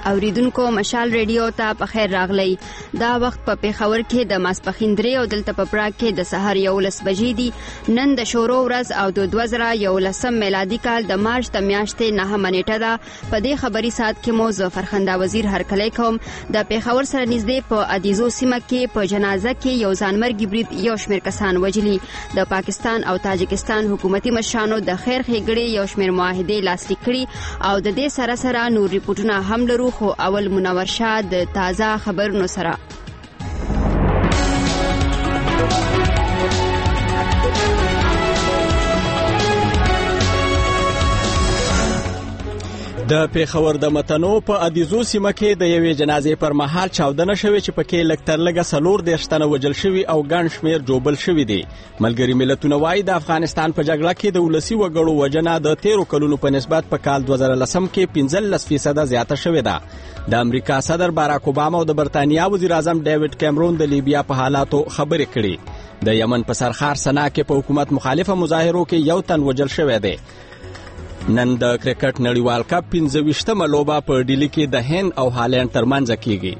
اوریدونکو مشال ریډیو ته په خیر راغلی. دا وخت په پیښور کې د ماسپښین 3 او دلته په پراګ کې د سحر 11 بجې دي. نن د شورو ورځ او د 2011 میلادي کال د مارچ د میاشتې 9 نیټه ده. په دې خبري ساعت کې مو ظفرخنده وزیر هرکلی کوم. د پیښور سره نږدې په ادیزو سیمه کې په جنازه کې یو ځانمرګي برید یو شمېر کسان وجلي. د پاکستان او تاجکستان حکومتي مشرانو د خیر ښېګړې یو شمېر معاهدې لاسلیک کړي او د دې سره نور ریپورتونه هم لرو. خو اول منور شاه د تازه خبرونو سره. د پیښور د متنو په ادیزو سیمه کې د یوې جنازې پر مهال چاودنه شوې چې پکې لږ تر لږه 4 تنه وژل شوي او ګڼ شمېر جوبل شوي دي. ملګري ملتونه وایي د افغانستان په جګړه کې د ولسي وګړو وژنه د 13 کلونو په نسبت په کال 2010 کې 15% زیاته شوې ده. د امریکا صدر باراک اوباما او د برتانیا وزیر اعظم ډیوډ کیمرون د لیبیا په حالاتو خبرې کړي. د یمن په سرخار سنا کې په حکومت مخالفه مظاهرو کې یو تن وژل شوی دی. نن د کرکټ نړیوال کپ 25مه لوبه په ډیلی کې د هند او هالند ترمنځ کیږي.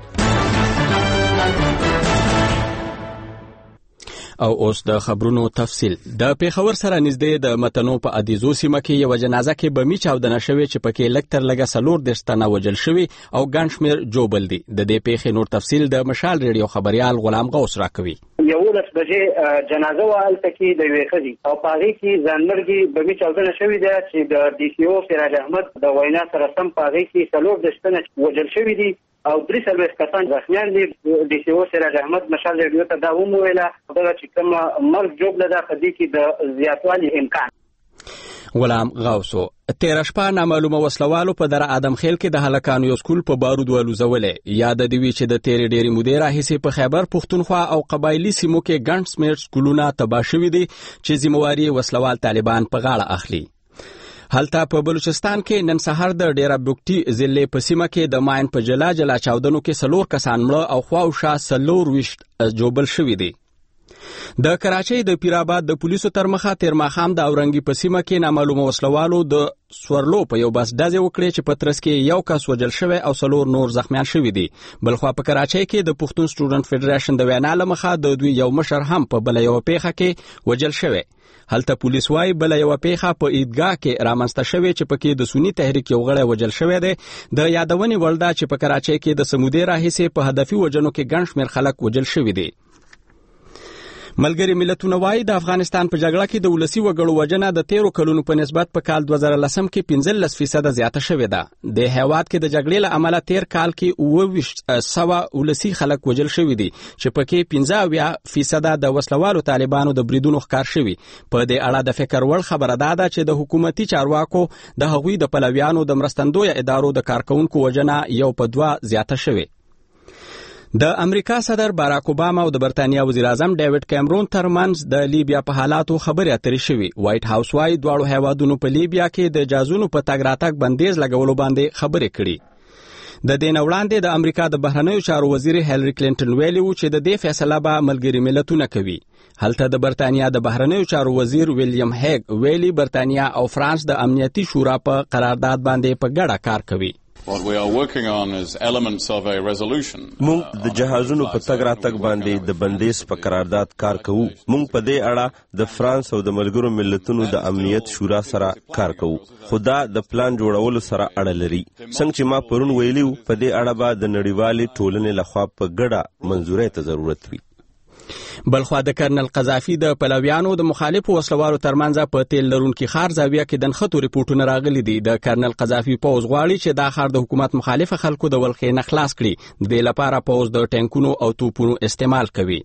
او اوس د خبرونو تفصیل. د پیښور سره نږدې د متنو په ادیزو سیمه کې یو جنازه کې بمي چاودنه شوې چې پکې لږ تر لږه 4 تنه وژل شوي او ګڼ شمېر جوبل دي. د دې پیښې نور تفصیل د مشال ریډیو خبريال غلام غوث راکوي. 11 بجې جنازه والته کې د وې خزي او پاغي کې ځانمرګي بمي چاودنه شوې ده چې د ډي سی او سراج احمد د وینا سره سم پاغي کې 4 تنه وژل شوي دي او 3 کسان زخمیان دي. ډي سی او سراج احمد مشال ریډیو ته دا وویله چې کوم مرګ جوړ ده خدي کې د زیاتوالي امکان. غلام غوثو تیر شپه نامعلومه وسلوالو په در ادم خیل کې د هلکانو یو سکول په بارود ولوزولې. یاد دی وی چې د تیر ډېری مودې راهیسې په خیبر پښتونخوا او قبایلی سیمو کې ګڼ شمېر سکولونه تباه شوي دي چې ذمہواري وسلوال طالبان په غاړه اخلي. هلته په بلوچستان کې نن سحر د ډیرا بوکټي ضلع په سیمه کې د ماین په جلا چاودنو کې 4 کسان مړه او خواوشا 24 جوبل شوي دي. د کراچۍ د پیرآباد د پولیسو تر مخه تیر ماښام د اورنګي په سیمه کې نامعلومه وسلوالو د سورلو په یو بس ډزې وکړې چې په ترڅ کې یو کس وژل شوی او 4 نور زخمیان شوي دي. بلخوا په کراچۍ کې د پښتون سټوډنټ فدریشن د وینا له مخه د دوی یو مشر هم په بل یو پیښه کې وژل شوی. هلته پولیس وايي بل یو پیښه په عیدګاه کې رامنځته شوې چې پکې د سنی تحریک یو غړی وژل شوی دی. د یادونې وړ ده چې په کراچۍ کې د سمودي راهیسې په هدفي وژنو کې ګڼ شمېر خلک وژل شوي دي. ملګري ملتونه وایي د افغانستان په جګړه کې د ولسي وګړو وژنه د 13 کلونو په نسبت په کال 2010 کې 15% زیاته شوې ده. د هیواد کې د جګړې له امله تیر کال کې 2200 ولسي خلک وژل شوي دي چې پکې 15% د وسلوالو طالبانو د بریدونو ښکار شوي. په دې اړه د فکر وړ خبره ده چې د حکومتي چارواکو د هغوی د پلویانو د مرستندوی ادارو د کارکونکو وژنه یو په 2 زیاته شوې. د امریکا صدر باراک اوباما او د برتانیا وزیر اعظم ډیوډ کیمرون ترمنځ د لیبیا په حالاتو خبرې اترې شوې. وایټ هاوس وايي دواړو هیوادونو په لیبیا کې د جازونو په تګ راتګ بندیز لګولو باندې خبرې کړي. د دې نه وړاندې د امریکا د بهرنیو چارو وزیر هیلری کلینټن ویلي و چې د دې فیصله به ملګري ملتونه کوي. هلته د برتانیا د بهرنیو چارو وزیر ویلیام هیګ ویلي برتانیا او فرانس د امنیتي شورا په قرارداد باندې په ګډه کار کوي. مونږ د جهازونو په تګ راتګ باندې د بندیز په قرارداد کار کوو. مونږ په دې اړه د فرانس او د ملګرو ملتونو د امنیت شورا سره کار کوو. خدا د پلان جوړولو سره اړه لري. څنګه چې ما پرون ویلیو په دې اړه به د نړیوالې ټولنې لخوا په ګډه منځورۍ ته ضرورت وي. بلخوا د کرنل قذافي د پلویانو د مخالفو وسلوالو ترمنځ په تیل لرونکي ښار زاویه کې د نښتو ریپورټونه راغلي دي. د کرنل قذافي پوځ غواړي چې دا ښار د حکومت مخالفه خلکو د ولخې نه خلاص کړي. د دې لپاره پوځ د ټانکونو او توپونو استعمال کوي.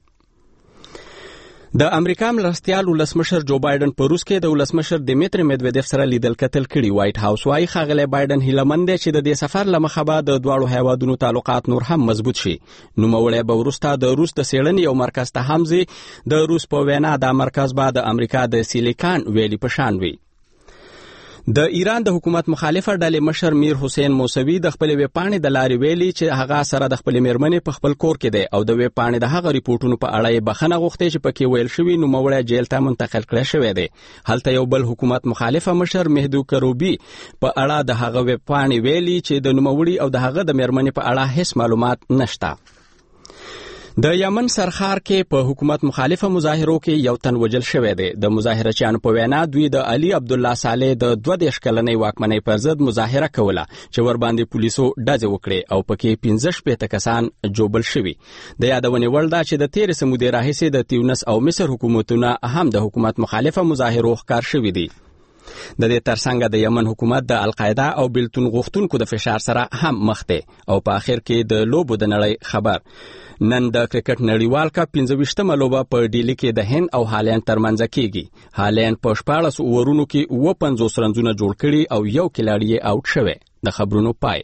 د امریکا مرستیال ولسمشر جو بایدن په روس کې د ولسمشر دیمیتری میدویدیف سره لیدل کتل کړي. وایټ هاوس وايي ښاغلی بایدن هیلهمند دی چې د دې سفر له مخه به د دواړو هیوادونو تعلقات نور هم مضبوط شي. نوموړی به وروسته د روس د څېړنې یو مرکز ته هم ځي. د روس په وینا دا مرکز به د امریکا د سیلیکان ویلي په شان وي. د ایران د حکومت مخالفه ډلې مشر میر حسین موسوي د خپل ویبپاڼې د لارې ویلي چې هغه سره د خپل میرمنې په خپل کور کې دی او د ویبپاڼې د هغه ریپورتونو په اړه یې بخښنه غوښتې چې پکې ویل شوي نوموړی جیل ته منتقل کړی شوی دی. هلته یو بل حکومت مخالفه مشر مهدو کروبي په اړه د هغه ویبپاڼې ویلي چې د نوموړي او د هغه د میرمنې په اړه هیڅ معلومات نشته. د یمن سرخار کې په حکومت مخالفه مظاهرو کې یو تن وژل شوی دی. د مظاهرچیانو په وینا دوی د علي عبدالله صالح د 22 کلنۍ واکمنۍ پر ضد مظاهره کوله چې ورباندې پولیسو ډزې وکړې او پکې 15 کسان جوبل شوي. د یادونې وړ ده چې د تېرې سمودې راهیسې د تیونس او مصر حکومتونه هم د حکومت مخالفه مظاهرو ښکار شوي دي. د دې ترڅنګ د یمن حکومت د القاعده او بیلتون غوښتونکو د فشار سره هم مخ دی او په آخر کې د لوبو د نړۍ خبر. نن د کرکټ نړیوال کپ 15مه لوبه په ډیلي کې د هند او هالند ترمنځ کېږي. هالند په 14 اوورونو کې 50 رنزونه جوړ کړي او یو کلاړی یې آوټ شوی. د خبرونو پای.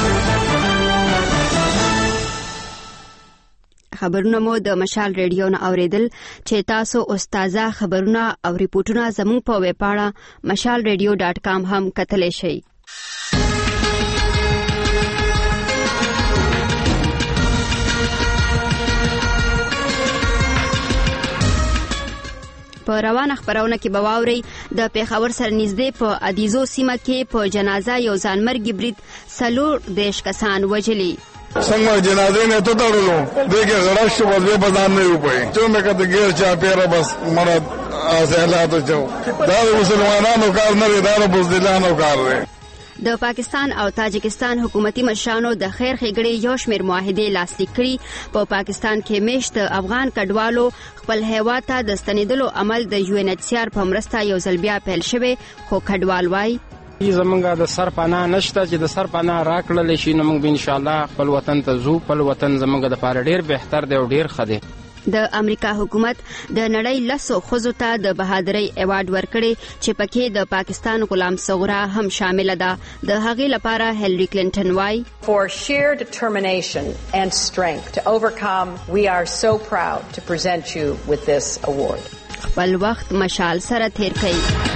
خبرونه مو د مشال ریډیو نه اوریدل چې تاسو استازه خبرونه او ریپورتونه زموږ په ویبپاڼه mashalradio.com هم کتلی شئ. په روانه خبرونه کې به واورئ د پیښور سره نږدې په ادیزو سیمه کې په جنازه یو ځانمرګي برید 40 کسان وژلي. څنګه جنازې نه ته تړلو دغه غړښ په دې بازار نه وپي چې مې کته ګیر چا پیره بس مراد ازهلاتو جو دا مسلمانانو کار نه دی، دا بزدلانو کار دی. د پاکستان او تاجکستان حکومتي مشرانو د خیر ښېګړې یو شمېر معاهدې لاسلیک کړي. په پاکستان کې میشت افغان کډوالو خپل هیواد ته د ستنېدلو عمل د UNHCR په مرسته یو ځل بیا پیل شوی، خو کډوال وایي زمونږ د سر پناه نشته چې د سر پناه راکړل شي نو موږ به ان شاء الله خپل وطن ته ځو. خپل وطن زمونږ د پاره ډیر بهتر دی او ډیر ښه دی. د امریکا حکومت د نړۍ 10 ښځو ته د بهادرۍ ایوارډ ورکړي چې پکې د پاکستان غلام صغرا هم شامل ده. د هغې لپاره هیلری کلینټن وایي For sheer determination and strength to overcome, we are so proud to present you with this award. خپل وخت مشال سره تیر کړئ.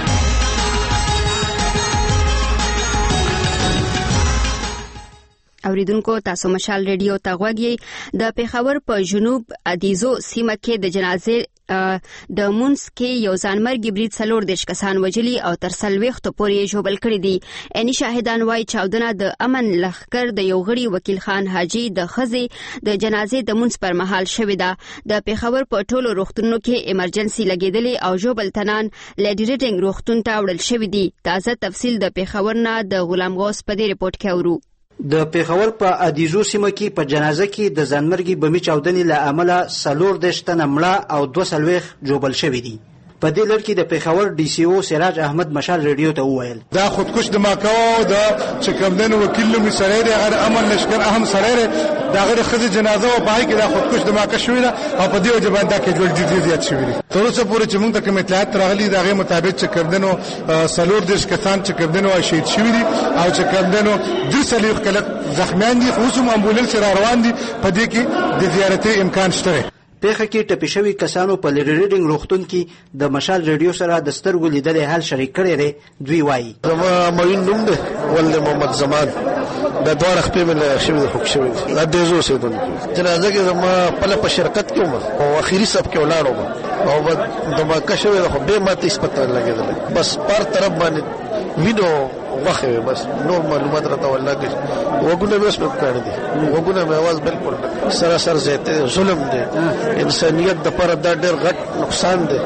اوریدونکو تاسو مشال ریډیو ته غوږ یې. د پیښور په جنوب ادیزو سیمه کې د جنازې د مونس کې یو ځانمرګي برید 40 کسان وژلي او تر 40 پورې ژوبل کړي دي. عیني شاهدان وایي چاودنه د امن لښکر د یو غړي وکیل خان حاجي د ښځې د جنازې د مونس پر مهال شوې ده. د پیښور په ټولو روغتونونو کې ایمرجنسي لګېدلې او ژوبل تنان لیډي ریډینګ روغتون ته وړل شوي دي. تازه تفصیل د پیښور نه د غلام غوث په دې رپورټ کې اورو. د پیښور په ادیزو سیمه کې په جنازه کې د ځانمرګي بمي چاودنې له امله 40 تنه مړه او 2 جوبل شوي دي. په دې لړ کې د پیښور ډي سي او سراج احمد مشال ریډیو ته وویل دا خودکش دماکاو د چکمدن وکیل می سره دی غیر امن لشکر اهم سره دا غیر خزي جنازه او پای کې دا خودکش دماکا شوې ده او په دې وجه باندې کې جوړ جدي زیات شوې دي. تر اوسه پورې چې موږ ته کوم اطلاعات راغلي دا غي مطابق چکمدنو 40 کسان چکمدنو شهید شوي دي او چکمدنو 2 کله زخمیان دي. خو هم امبولانس را روان دي. په دې کې د زیارتي امکان شته. پیښه کې ټپي شوي کسانو په لیډي ریډینګ روغتون کې د مشال ریډیو سره د سترګو لیدلې حال شریک کړی دی. دوی وایي زما معین نوم دی ولې محمد زمان د دوه خپې مې شوي خوښ شوي د دې زو سیدونکو جنازه کې زما په شرکت کې او اخیری سب کې ولاړو او دماکه شوی خو به ماته سپته لګیدل بس پر طرف باندې وینو واخه بس نور معلومات راته ولګي وګونه بس په کار دي وګونه مې आवाज بالکل سراسر زیاته ظلم دی. انسانیت د پر د ډېر غټ نقصان دی.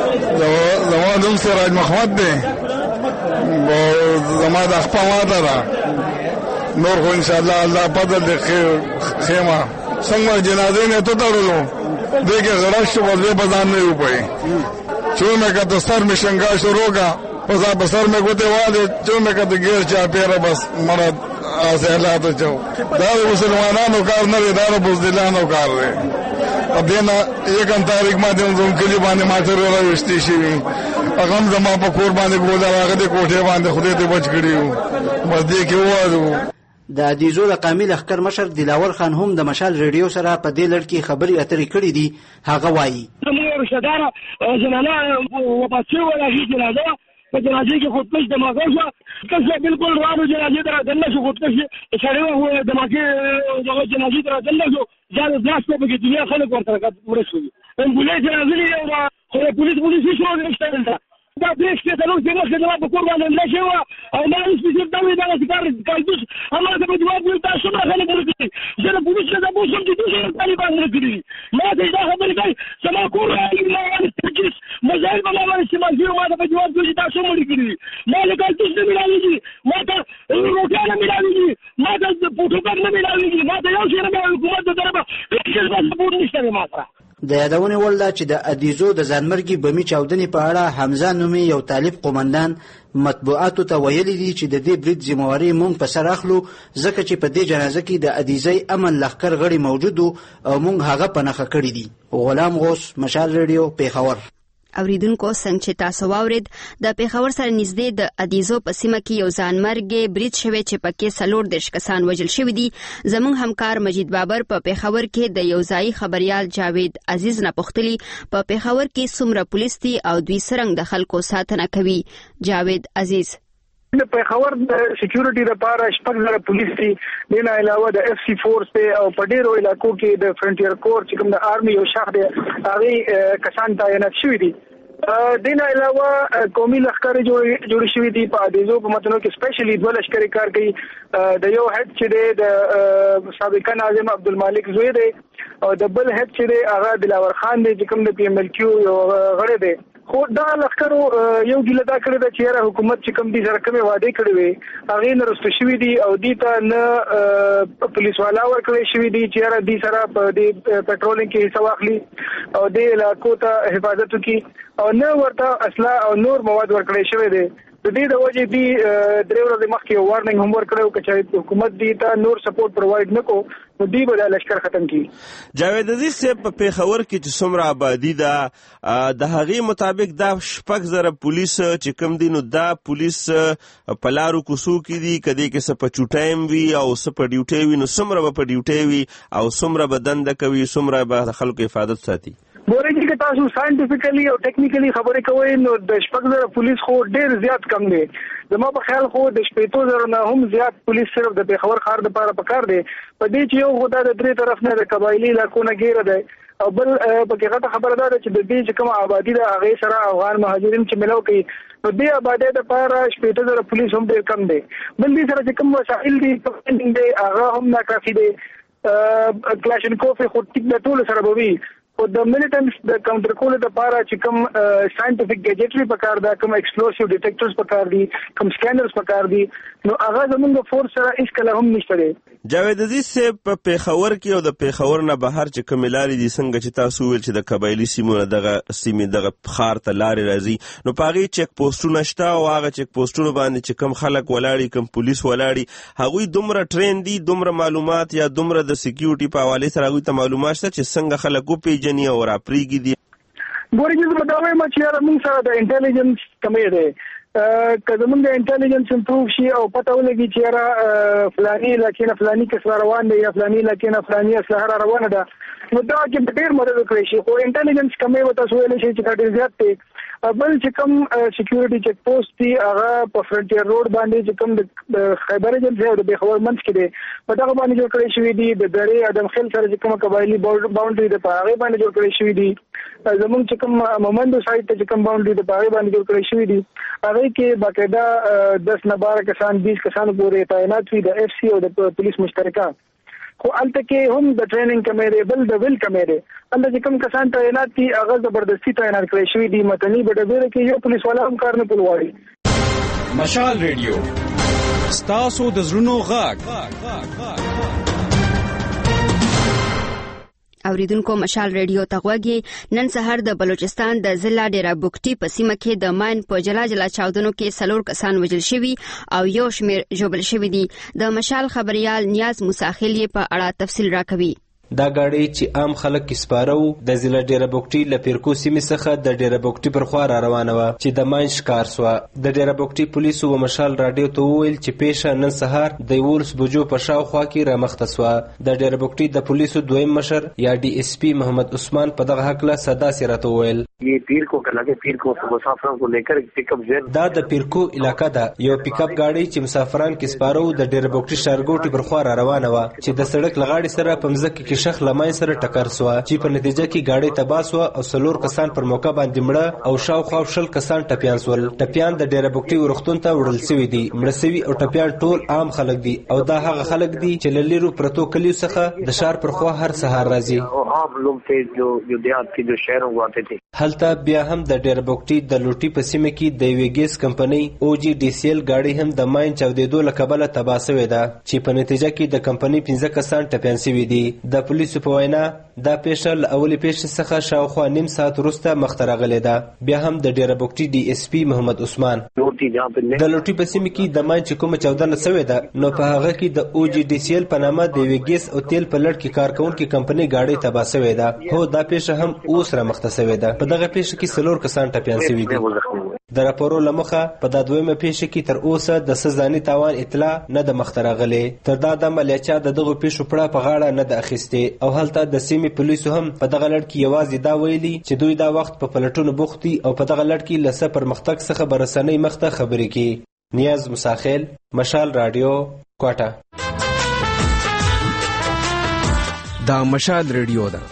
زما نوم سراج محمد دی او زما د خپل واده ده نور خو ان شاء الله بدل دی خیمه څنګه جنازې نه ته تړلو دغه غړښ په دې بازار نه وپي چې مې کته سر می شنګا شروع کا پس بسر میں گوتے والے جو میں کہتے گیر چا پیرا بس مرد ازهلاتو جو دا مسلمانانو کار نه دی، دا بزدلانو کار دی. اب دینا یکم تاریخ باندې زموږ کلی باندې ماټر راوستي شي هغه زما په کور باندې ګوزار هغه د کوټه باندې خدای ته بچ کړیو بس دې کې وایو. د ادیزو د قامي لښکر مشر دلاور خان هم د مشال ریډیو سره په دې لړ کې خبري اترې کړې دي. هغه وایي زموږ رشدار جنانا و پاتې ولا هیڅ جنازه په جنازې کې خودکش دماغه شو کله بالکل راو جنازې ته دنه شو خودکش اشاره و دماغه دغه جنازې ته دنه شو ځان ځاس په کې دنیا خلک ورته ورسول امبولانس راځي او خو پولیس شو نشته دا پریس کې تلو چې موږ د په قربان نه شو او ما هیڅ څه دا وی دا کار کالدوس اما د جواب نه تاسو ما خلک ورته زه د پولیس څخه به څه چې دوی طالبان نه کړی ما دا خبرې کوي سما کور راځي ما ترکیس مزایل به ما باندې ما زیرو ما د جواب دوی تاسو مړي کړی ما د کالدوس نه ملایږي ما ته روټانه ملایږي ما د پروتوکول نه ملایږي ما د یو شي نه حکومت د طرفه هیڅ سپورټ نشته ما سره د یادونې وړ ده چې د ادیزو د ځانمرګي بمي چاودنې په اړه حمزه نومي یو طالب قومندان مطبوعاتو ته ویلي دي چې د دې برید ذمہواري مونږ په سر اخلو ځکه چې په دې جنازه کې د ادیزي امن لښکر غړي موجود او مونږ هغه په نښه کړي دي. غلام غوث، مشال ریډیو، پیښور. اوریدونکو څنګه چې تاسو واورید د پیښور سره نږدې د ادیزو په سیمه کې یو ځانمرګي برید شوی چې پکې 14 کسان وژل شوي دي. زموږ همکار مجید بابر په پیښور کې د یو ځای خبريال جاوید عزیز نه پوښتلی په پیښور کې څومره پولیس دي او دوی څنګه د خلکو ساتنه کوي. جاوید عزیز: د پیښور د سکیورټي لپاره شپږ زره پولیس دي، دنه علاوه د اف سی فورس ته او په ډیرو علاقو کې د فرنټیر کور چې کوم د آرمي یو شاخ دی هغه کسان تعینات شوي دي. دنه علاوه قومي لښکر جوړ شوي دي په ادیزو په متنو کې سپیشلی دوه لښکرې کار کوي. د یو هډ چې دی د سابق ناظم عبدالمالک زوی دی او د بل هډ چې دی هغه دلاور خان دی چې کوم د پی ام ال کیو یو غړی دی. خو دا لښکرو یو ګیله دا کړی ده چې یاره حکومت چې کوم دي سره کومې وعدې کړې وي هغې نه رسته شوي دي او دې ته نه پولیس والا ورکړی شوي دي چې یاره دې سره په دې پټرولینګ کې حصه واخلي او دې علاقو ته حفاظت وکړي او نه ورته اسلحه او نور مواد ورکړی شوی دی. د دې د وجې دي درې ورځې مخکې یو وارننګ هم ورکړی چې حکومت دې ته نور سپورټ پرووایډ نه کو نو دوی به دا لښکر ختم کړي. جاوید عزیز صاحب، په پیښور کې چې څومره آبادي ده د هغې مطابق دا شپږ زره پولیس چې کوم دي نو دا پولیس په لارو کوڅو کې دي که دې کې څه په چوټۍ وي او څه په ډیوټۍ وي نو څومره به په ډیوټۍ وي او څومره به دنده کوي څومره به د خلکو حفاظت ساتي؟ ګورئ چې تاسو ساينټیفیکلی او ټیکنیکلی خبرې کوئ نو د شپږ زره پولیس خو ډېر زیات کم دی. زما په خیال خو د 15,000 نه هم زیات پولیس صرف د پیښور ښار لپاره پکار دی. په دې چې یو خو د درې طرف نه د قبایلي علاقو نه ګیره دی او بل پکې غټه خبره ده چې د دې چې کوم آبادی ده هغې سره افغان مهاجرین چې ملو کوي نو دې آبادۍ لپاره 15,000 پولیس هم ډېر کم دی. بل دې سره چې کوم وسایل دي هغه هم ناکافي دی. کلاشینکوف خو ټیک د ټولو سره به وي خو د ملیټنټس د کاونټر کولو لپاره چې کوم ساينټیفیک ګیجټري پکار ده، کوم ایکسپلوسیو ډیټیکټرز پکار دي، کوم سکینرز پکار دي نو هغه زموږ فورس سره هیڅ کله هم نشته دی. جاوید عزیز صاحب، په پیښور کې او د پیښور نه بهر چې کومې لارې دي څنګه چې تاسو ویل چې د قبایلي سیمو نه دغه سیمې دغه ښار ته لارې راځي نو په هغې چیک پوسټونه شته او هغه چیک پوسټونو باندې چې کوم خلک ولاړي کوم پولیس ولاړي هغوی دومره ټرین دي، دومره معلومات یا دومره د سکیورټي په حوالې سره هغوی ته معلومات شته چې څنګه خلک وپېژني او راپرېږي دي؟ ګورئ چې زه به دا وایم چې یاره موږ سره د انټیلیجنس کمی دی. که زمونږ د انټیلیجنس امپروف شي او پته ولګي چې یاره فلاني علاقې نه فلاني کس را روان دی یا فلاني علاقې نه فلاني اسلحه را روانه ده نو دا کې ډېر مدد وکړی شي. خو انټیلیجنس کمی به تاسو ویلی شئ چې دا ډېر زیات دی. بل چې کوم سکیورټي چیک پوسټ دي هغه په فرنټیر روډ باندې چې کوم د خیبر ایجنسي او د پیښور منځ کې دی په دغه باندې جوړ کړی شوي دي. د درې ادم خیل سره چې کومه قبایلي باونډري ده په هغې باندې جوړ کړی شوي دي. زموږ چې کوم مومندو سایډ ته چې کوم باونډري ده په هغې باندې جوړ کړی شوي دي. هغې کې باقاعده 10 نه 12 کسان 20 کسانو پورې تعینات وي د اف سی او د پولیس مشترکه. خو هلته کې هم د ټریننګ کمی دی، بل د ویل کمی دی. هلته چې کوم کسان تعینات دي هغه زبردستي تعینات کړی شوي دي. متني په ډبره کې یو پولیس والا هم کار نه کول غواړي. مشال ریډیو ستاسو د زړونو غږ. اوریدونکو، مشال ریډیو ته غوږی. نن سهار د بلوچستان د ضلع ډیره بوکټي په سیمه کې د ماین په جلا جلا چاودنو کې 4 کسان وژل شوي او یو شمیر ژوبل شوي دي. د مشال خبريال نیاز موساخیل په اړه تفصیل راکوي. دا گاډي چې عام خلک کې سپاره د ضلع ډیره بوکټي له پیرکو سیمې څخه د ډیره بوکټي پر خوا را روانه وه چې د ماین ښکار سوه. د ډیره بوکټي پولیسو و مشال راډیو ته وویل چې پیښه نن سهار د 11 بجو په شاوخوا کې رامخته سوه. د ډیره بوکټي د پولیسو دویم مشر یا ډي اس پي محمد عثمان په دغه هکله سداسې راته وویل دا د پیرکو علاقه ده. یو پیک اپ گاډي چې مسافران کې سپاره وو د ډیره بوکټي ښارګوټي پر خوا را روانه وه چې د سړک له غاړې سره په مځکه کې شخ له ماین سره ټکر سوه چې په نتیجه کې گاډي تباه سوه او 4 کسان پر موقع باندې مړه او شاوخوا 20 کسان ټپیان سول. ټپیان د ډیره بوکټي ورختون ته وړل سوي دي. مړه سوي او ټپیان ټول عام خلک دي او دا هغه خلک دي چې له لیرو پرتو کلیو څخه د ښار پر خوا هر سهار راځي. هلته بیا هم د ډیره بوکټي د لوټي په سیمه کې د یوې ګیس کمپنۍ او جی ډي سی ال گاډي هم د ماین چاودېدو له کبله تباه سوې ده چې په نتیجه کې د کمپنۍ 15 کسان ټپیان سوي دي. د پولیسو په وینا دا پیښه له اولې پیښې څخه شاوخوا نیم ساعت وروسته مخته راغلې ده. بیا هم د ډیره بوکټي ډي اس پي محمد عثمان د لوټي په سیمه کې د ماین چې کومه چاودنه سوې ده نو په هغه کې د او جی ډي سی ال په نامه د یوې ګیس او تیل په لړ کې کار کوونکې کمپنۍ گاډي تباه سوې ده. هو دا پیښه هم اوس رامخته سوې ده. په دغه پیښه کې 4 کسان ټپیان سوي دي. د راپورو له مخه په دا دویمه پیښه کې تر اوسه د څه ځاني تاوان اطلاع نه ده مخته راغلې. تر دا دمه لا چا د دغو پیښو پړه په غاړه نه ده اخیستې او هلته د سیمې پولیسو هم په دغه لړ کې یوازې دا ویلي چې دوی دا وخت په پلټونو بوخت دي او په دغه لړ کې له څه پرمختګ څخه به رسنۍ مخته خبرې کوي. نیاز مساخیل، مشال راډیو، کوټه. دا مشال راډیو ده.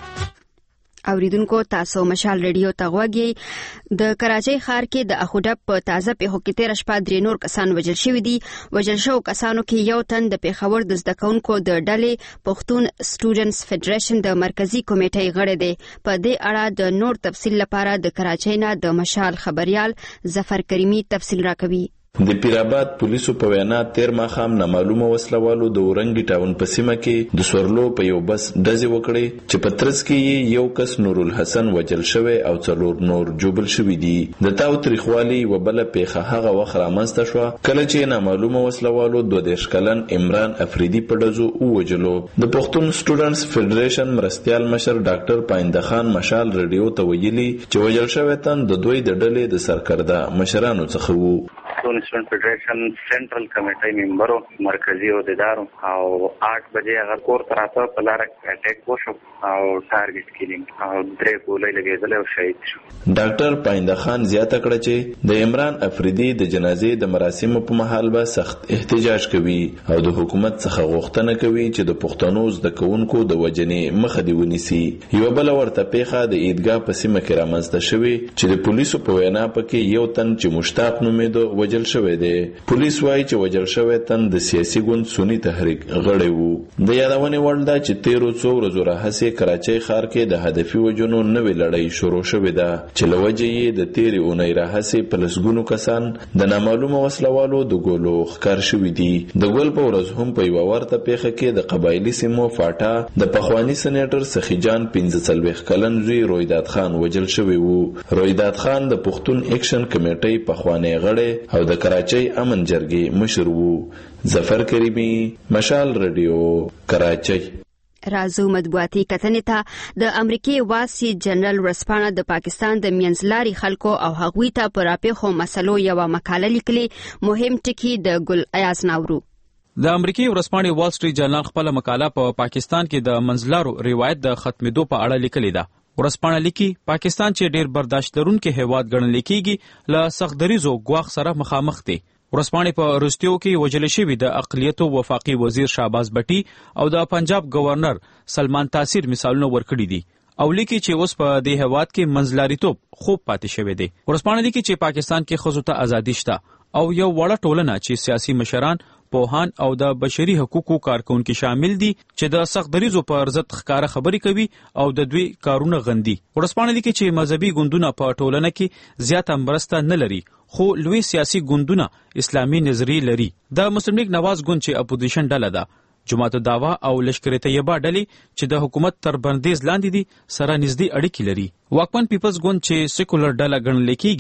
اوریدونکو تاسو مشال ریډیو ته غوږی. د کراچۍ ښار کې د اخوډب په تازه پیښو کې 13 شپه 3 نور کسان وژل شوي دي. وژل شوو کسانو کې یو تن د پیښور د زده کوونکو د ډلې پښتون سټوډنټس فدریشن د مرکزی کمیټې غړی دی. په دې اړه د نور تفصیل لپاره د کراچۍ نه د مشال خبريال ظفر کریمی تفصیل راکوي. د پیراباد پولیسو په وینا تیر ماښام نامعلومه وسلوالو د ورنګي ټاون په سیمه کې د سورلو په یو بس ډزې وکړې چې په ترڅ کې یو کس نور الحسن وجل شوی او 4 نور جوبل شوي دي. د تاو تاریخوالي و بل پیښه هغه وخت رامنځته شوه کله چې نامعلومه وسلوالو 22 کلن عمران افریدي په ډزو ووجلو. د پښتون سټوډنټس فدریشن مرستیال مشر ډاکټر پاینده خان مشال ریډیو ته ویلي چې وجل شوی تن د دوی د ډلې د سرکرده مشرانو څخه وو. Student federation central committee मेंबरों مرکزی عہدیداروں او 8 بجے هغه کور ته راته په لار اٹیک وشو او ټارګټ کیلینګ او درې ګولې لګېدل او شهید شو. ډاکټر پاینده خان زیاته کړه چې د عمران افریدي د جنازې د مراسمو په مهال به سخت احتجاج کوي او د حکومت څخه غوښتنه کوي چې د پښتنو زده کوونکو د وجنې مخه دی ونیسي. یو بل ورته پیښه د عیدګاه په سیمه کې رامنځته شوې چې د پولیسو په وینا پکې یو تن چې مشتاق نومېده وجل شوی دی. پولیس وایي چې وجل شوی تن د سیاسي ګوند سنی تحریک غړی وو. د یادونې وړ ده چې 13 ورځو راهیسې کراچۍ ښار کې د هدفي وجنو نوې لړۍ شروع شوې ده چې له وجې یې د تېرې اونۍ راهیسې په لسګونو کسان د نامعلومه وسلوالو د ګولو ښکار شوي دي. د ګول په ورځ هم په یوه ورته پیښه کې د قبایلي سیمو فاټا د پخواني سینیټر سخي جان 45 کلن زوی رویداد خان وجل شوی وو. رویداد خان د پښتون اکشن کمیټۍ پخوانی غړی او د کراچۍ امن جرګې مشر وو. ظفر کریمی، مشال رادیو، کراچۍ. راځو مطبوعاتي کتنې ته. د امریکای واسي جنرال ورسپانه د پاکستان د منځلاري خلکو او هغوی ته پر اپیخو مسلو یو مقاله لیکلي. مهم ټکی د ګل ایاز ناورو. د امریکای ورسپانه وال سټریټ جرنال خپل مقاله په پاکستان کې د منځلارو روایت د ختمېدو په اړه لیکلې ده. ورسپانه لیکي پاکستان چې ډیر برداشت لرونکي هیواد ګڼل کېږي له سختدریزو ګواښ سره مخامخ دی. ورسپانه په روستیو کې وجل شوی د اقلیتو وفاقي وزیر شهباز بټي او د پنجاب گورنر سلمان تاثیر مثالونه ورکړي دي او لیکي چې اوس په دې هیواد کې منځلاریتوب خوب پاتې شوی دی. ورسپانه لیکي چې پاکستان کې ښځو ته ازادي شته او یو وړه ټولنه چې سیاسي مشران، پوهان او د بشري حقوقو کارکونکي شامل دي چې د سختدریزو پر ضد ښکاره خبرې کوي او د دوی کارونه غندي. ورسپانه لیکي چې مذهبي ګوندونه په ټولنه کې زیاته مرسته نه لري خو لوی سیاسي ګوندونه اسلامي نظریې لري. د مسلم لیگ نواز ګوند چې اپوزیشن ډله ده، جماعت الدعوه او لشکر طیبه ډلې چې د حکومت تر بندیز لاندې دي سره نږدې اړیکې لري. واکمن پیپلز ګوند چې سیکولر ډله ګڼل کېږي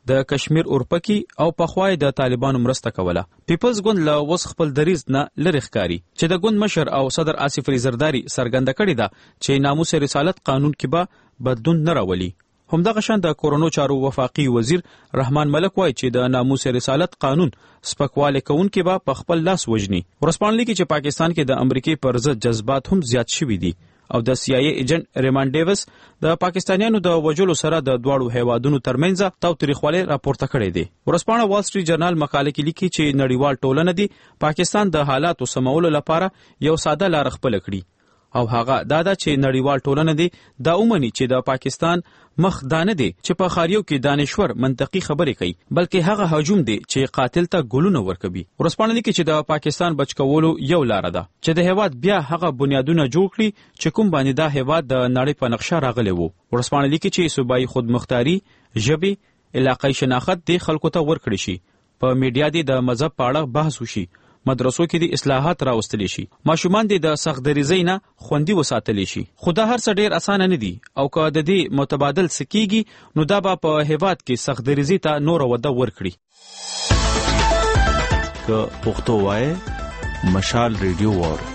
د کشمیر اورپکی او پخوای د طالبانو مرسته کوله. پیپلز ګوند له اوس خپل دریځ نه لرې ښکاري چې د ګوند مشر او صدر آصف علي زرداری څرګنده کړې ده چې ناموس رسالت قانون کې به بدلون نه راولي. همدغه شان د کورونو چارو وفاقي وزیر رحمان ملک وایي چې د ناموس رسالت قانون سپکواله کوونکې به په خپل لاس وژني. ورسپانلی کې چې پاکستان کې د امریکای پر ضد جذبات هم زیات شوي دي او د CIA ایجنټ ریمان ډیوس د پاکستانیانو د وژلو سره د دواړو هیوادونو ترمنځ تاوتریخوالی راپورته کړی دی. ورسپانه وال سټریټ جرنال مقاله کې لیکي چې نړیوال ټولنه دی پاکستان د حالاتو سمولو لپاره یو ساده لار خپل کړي او هغه دا چې نړیوال ټولنه دی دا اومني چې د پاکستان مخ دانه دی چې په خاریو کې دانشور منطقي خبرې کوي بلکې هغه هجوم دی چې قاتل ته ګلونه ورکوي. ورسپانه لیکي چې د پاکستان بچکولو یو لار ده چې د هیواد بیا هغه بنیادونه جوړ کړي چې کوم باندې دا هیواد د نړۍ په نقشه راغلی وو. ورسپانه لیکي چې صوبایي خودمختاري ژبې علاقايي شناخت د خلکو ته ورکړي شي، په میډیا دی د مذهب په اړه بحث وشي، مدرسو کې د اصلاحات راوستلی شي، ماشومان د سختدریزۍ نه خوندي وساتلی شي. خو دا هر څه ډیر اسانه نه دي او که د دې متبادل سکیږي نو دا به په هیواد کې سختدریزۍ ته نور وده ورکړي. که پښتو وای مشال ریډیو وور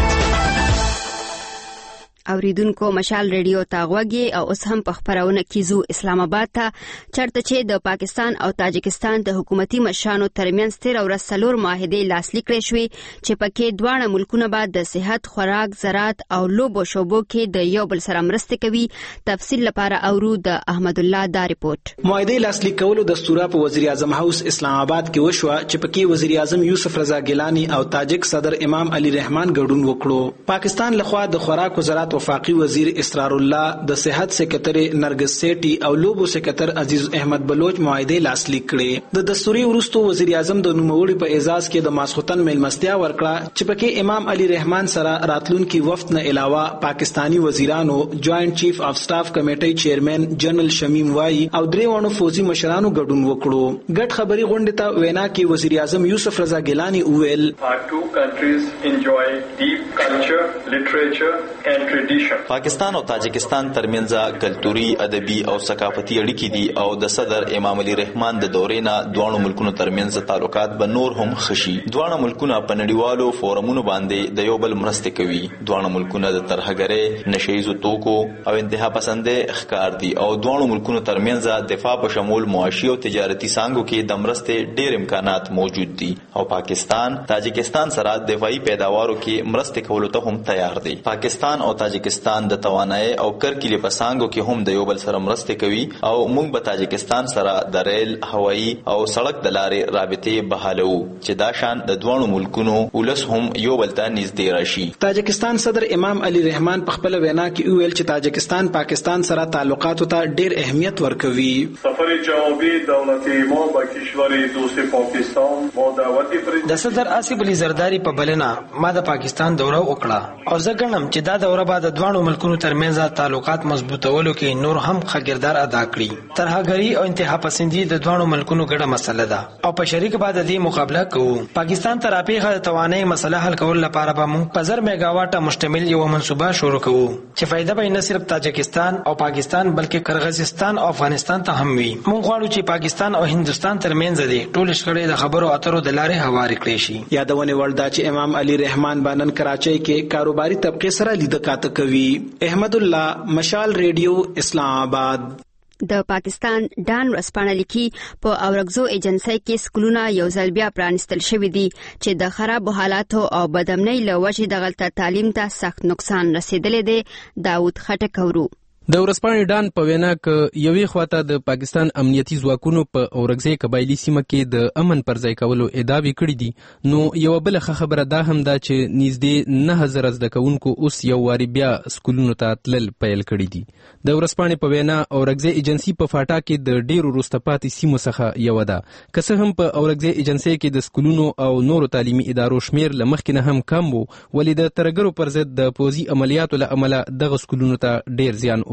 اوریدونکو مشال ریډیو ته غوږی او اوس هم په خبرونه کې زو اسلام آباد ته چرته چې د پاکستان او تاجکستان د حکومتي مشرانو ترمنځ 13 ورځ څلور معاهدې لاسلیک کړې شوې چې پکې دواړه ملکونه به د صحت، خوراک، زراعت او لوبو شوبو کې د یو بل سره مرسته کوي. تفصیل لپاره اورو د احمد الله دا ریپورت. معاهدې لاسلیک کولو دستور په وزیر اعظم هاوس اسلام آباد کې وشو چې پکې وزیر اعظم یوسف رضا ګیلانی او تاجک صدر امام علي رحمان ګډون وکړو. پاکستان لخوا د خوراک او زراعت وفاقي وزیر اسرار الله، د صحت سکرټری نرګس سیټي او لوبو سکرټر عزیز احمد بلوچ معاهده لاسلیک کړي. د دستوري وروسته وزیر اعظم د نوموړي په اعزاز کې د ماسختن میلمستیا ورکړه چې پکې امام علي رحمان سره راتلونکي وفد نه علاوه پاکستانی وزیرانو، جوائنٹ چیف اف سٹاف کمیټي چیرمن جنرال شمیم وای او دریوانو فوجي مشرانو ګډون وکړو. ګډ خبري غونډه ته وینا کې وزیر اعظم یوسف رضا ګیلانی وویل Our two countries enjoy deep culture, literature and tradition. پاکستان او تاجکستان ترمنځ کلتوري، ادبي او ثقافتي اړیکې دي او د صدر امام علي رحمان د دورې نه دوه ملکونو ترمنځ تعلقات به نور هم خشي. دوه ملکونه په نړیوالو فورمونو باندې د یو بل مرسته کوي. دوه ملکونه د ترهګرۍ، نشهیزو توکو او انتها پسندۍ ښکار دي او دوه ملکونو ترمنځ دفاع په شمول معاشي او تجارتي څانګو کې د مرستې ډېر امکانات موجود دي او پاکستان تاجکستان سره دفاعي پیداوارو کې مرسته کولو ته هم تیار دی. پاکستان او تاجکستان د توانایي او کرکلي په څانګو کې هم د یو بل سره مرسته کوي او موږ به تاجکستان سره د ریل، هوایي او سړک د لارې رابطې بحالو چې دا شان د دوه ملکونو ولس هم یو بل ته نږدې راشي. تاجکستان صدر امام علي رحمان په خپل وینا کې ویل چې تاجکستان پاکستان سره تعلقاتو ته ډېر اهمیت ورکوي. سفر جوابي دولتي ما با کشور دوست پاکستان ما دعوت پرې د صدر آصف علي زرداری په بلنه ما د پاکستان دوره وکړه او زه ګڼم چې دا دوره بعد د دوه ملکونو ترمنځ تعلقات مضبوطولو کې نور هم ښه کردار ادا کړي. ترهګري او انتها پسندي د دوه ملکونو ګډه مسله ده او په شریک بعد د مقابله کوو. پاکستان ته راپیښه د توانایي مسله حل کول لپاره به موږ په 1000 میگاواټه مشتمل یو منصوبه شروع کوو چې فائدہ به نه صرف تاجکستان او پاکستان بلکې قرغیزستان او افغانستان ته هم وي. موږ غواړو چې پاکستان او هندستان ترمنځ د ټول شخړې د خبرو اترو د لارې هواري کړي شي. یادونه ولدا چې امام علي رحمان بانن کراچۍ کې کاروباري طبقه سره لیدکات کوي. احمد الله، مشال ریډیو، اسلام آباد. د پاکستان ډان ورسپانه لیکي په اورګزو ایجنسی کې سکولونه یو ځل بیا پرانستل شوي دي چې د خرابو حالاتو او بدامنۍ له وجې دغلته تعلیم ته سخت نقصان رسیدلی دی. داود خټک اورو. د ورسپانې ډان په وینا کې یوې خواته د پاکستان امنیتي ځواکونو په اورګزۍ قبایلي سیمه کې د امن پر ځای کولو ادعاوې کړې دي، نو یو بل خبره دا هم ده چې نږدې 9000 زده کوونکو اوس یو واري بیا سکولونو ته تلل پیل کړي دي. د ورسپانې په وینا اورګزۍ ایجنسی په فاټا کې د ډیرو وروسته پاتې سیمو څخه یو ده، که څه هم په اورګزۍ ایجنسی کې د سکولونو او نورو تعلیمي ادارو شمیر له مخکې نه هم کم وو، ولې د ترهګرو پر ضد د پوځي عملیاتو له امله دغه سکولونو ته ډیر زیان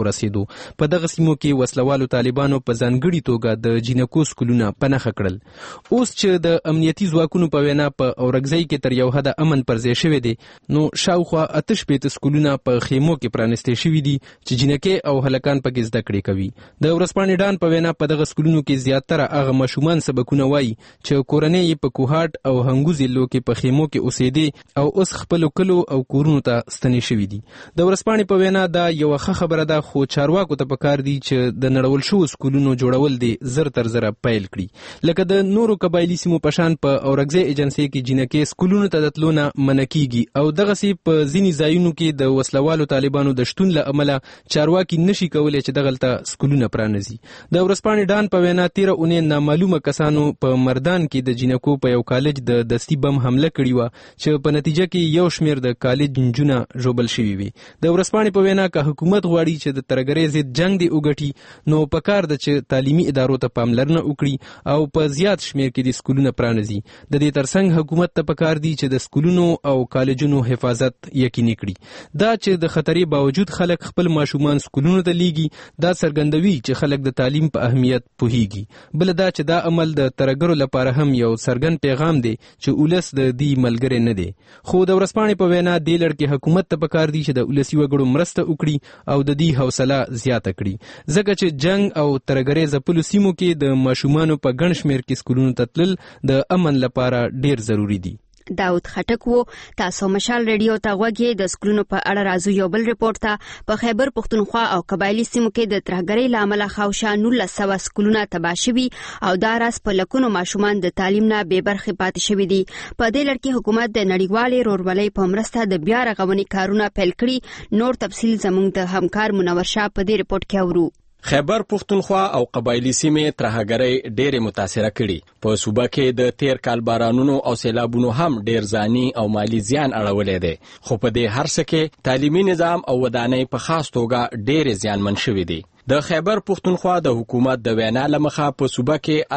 ورسېدو. په دغه سیمو کې وسلوالو طالبانو په ځانګړي توګه د جینکو سکولونه په نښه کړل. اوس چې د امنیتي ځواکونو په وینا په اورګزۍ کې تر یو حده امن پر ځای شوی دی، نو شاوخوا 8 سکولونه په خیمو کې پرانستې شوي دي چې جینکې او هلکان پکې زده کړې کوي. د ورځپاڼې ډان په وینا په دغه سکولونو کې زیاتره هغه ماشومان سبقونه وایي چې کورنۍ یې په کوهاټ او هنګو ضلعو کې په خیمو کې اوسېدي او اوس خپلو کلو او کورونو ته ستنې شوي دي. د ورځپاڼې په وینا دا یوه ښه خبره ده، خو چارواکو ته پکار دي چې د نړول شوو سکولونو جوړول دي زر تر زره پیل کړي. لکه د نورو قبایلي سیمو په شان په اورګزۍ ایجنسۍ کې جینکې سکولونو ته د تلو نه منع کیږي او دغسې په ځینې ځایونو کې د وسلوالو طالبانو د شتون له امله چارواکي نشي کولی چې دغلته سکولونه پرانځي. د ورځپاڼې ډان په وینا تېره اونۍ نامعلومه کسانو په مردان کې د جینکو په یو کالج د دستي بم حمله کړې وه چې په نتیجه کې یو شمېر د کالج نجونه ژوبل شوي وي. د ورځپاڼې په وینا که حکومت غواړي چې د ترهګرۍ ضد جنګ دې وګټي، نو پکار ده چې تعلیمي ادارو ته پاملرنه وکړي او په زیات شمېر کې د سکولونه پرانځي. د دې ترڅنګ حکومت ته پکار دي چې د سکولونو او کالجونو حفاظت یقیني کړي. دا چې د خطرې باوجود خلک خپل ماشومان سکولونو ته لیږي، دا څرګندوي چې خلک د تعلیم په اهمیت پوهیږي. بل دا چې دا عمل د ترهګرو لپاره هم یو څرګند پیغام دی چې ولس د دې ملګری نه دی. خو د ورځپاڼې په وینا دې لړ کې حکومت ته پکار دی چې د ولسي وګړو مرسته وکړي او د دې حوصله زیاته کړي، ځکه چې جنګ او ترهګرۍ ځپلو سیمو کې د ماشومانو په ګڼ شمېر کې سکولونو ته تلل د امن لپاره ډیر ضروری دي. داود خټک وو. تاسو مشال ریډیو ته غوږی. د سکولونو په اړه راځو یو بل ریپورت ته. په خیبر پښتونخوا او قبایلی سیمو کې د ترهګرۍ له امله خاوشا 1900 سکولونه تباه شوي او دا راز په لکونو ماشومان د تعلیم نه بې برخې پاتې شوي دي. په دې لړ کې حکومت د نړیوالې رورولۍ په مرسته د بیا رغونې کارونه پیل کړي. نور تفصیل زموږ د همکار منور شاه په دې ریپورت کې اورو. خیبر پښتونخوا او قبایلی سیمې ترهګرۍ ډېرې متاثره کړي. په صوبه کې د تیر کال بارانونو او سیلابونو هم ډېر ځاني او مالی زیان اړولی دی، خو په دې هر څه کې تعلیمي نظام او ودانۍ په خاص توګه ډېرې زیانمن شوي دي. د خیبر پښتونخوا د حکومت د وینا له مخه په صوبه کې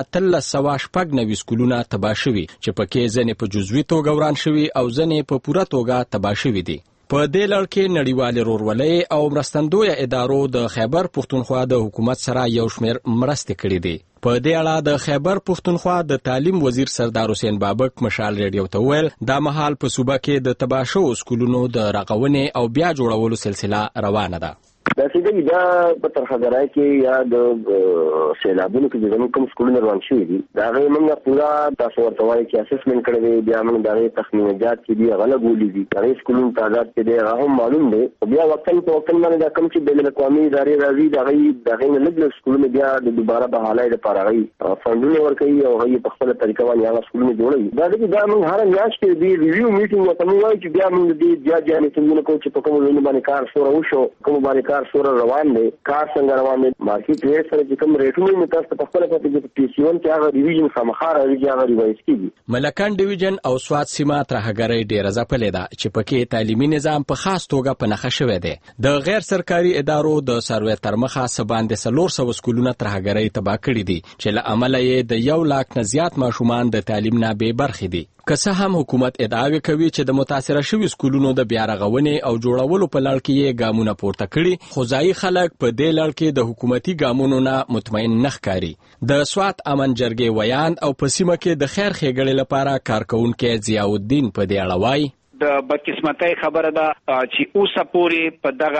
1396 سکولونه تباه شوي چې پکې ځینې په جزوي توګه وران شوي او ځینې په پوره توګه تباه شوي دي. په دې لړ کې نړیوالې رورولۍ او مرستندویه ادارو د خیبر پښتونخوا د حکومت سره یو شمېر مرستې کړې دي. په دې اړه د خیبر پښتونخوا د تعلیم وزیر سردار حسین بابک مشال ریډیو ته ویل دا مهال په صوبه کې د تباه شوو سکولونو د رغونې او بیا جوړولو سلسله روانه ده. دا سیده دا په ترهګرۍ کې یا د سیلابونو کې زموږ کوم سکولونه روان شوي دي، دا هغې موږ پوره تاسو ورته وایي چې اسسمنټ کړی دی، بیا موږ د هغې تخمینجات چې دي هغه لګولي دي، د هغې سکولونو تعداد چې دی هغه هم معلوم دی. بیا وقتاً په وقتاً باندې دا کوم چې بین الاقوامي ادارې راځي د هغې نه لږ لږ سکولونه بیا د دوباره بحالۍ لپاره هغوی فنډونه ورکوي او هغوی په خپله طریقه باندې هغه سکولونه جوړوي. دا دی چې دا موږ هره میاشت کې د ریویو میټینګ ورته موږ وایو چې بیا موږ د دې زیات میټینګونه کوو چې په کومو ځایونو باندې کار سوره وشو، کومو باندې کار سوره روان دی، کار څنګه روان دی، مارکیټ ریټ سره چې کوم ریټونه مو تاسو په خپله پاتې چې پی سی 1 کې هغه ډیویژن خامخا راځي هغه ریوایز کیږي. ملکان ډیویژن او سوات سیمه ترهګرۍ ډېره ځپلې ده چې پکې تعلیمي نظام په خاص توګه په نښه شوی دی. د غیر سرکاري ادارو د سروې تر مخه څه باندې 400 سکولونه ترهګرۍ تباه کړي دي چې له امله یې د 1 لاک نه زیات ماشومان د تعلیم نه بې برخې دي. که څه هم حکومت ادعاوې کوي چې د متاثره شوي سکولونو د بیا رغونې او جوړولو په لړ کې یې ګامونه پورته کړي، خو ځایي خلک په دې لړ کې د حکومتي ګامونو نه مطمئن نه ښکاري. د سوات امن جرګې ویاند او په سیمه کې د خیر ښېګړې لپاره کارکوونکی ضیاءالدین په دې اړه وایي د بدقسمتۍ خبره ده چې اوسه پورې په دغه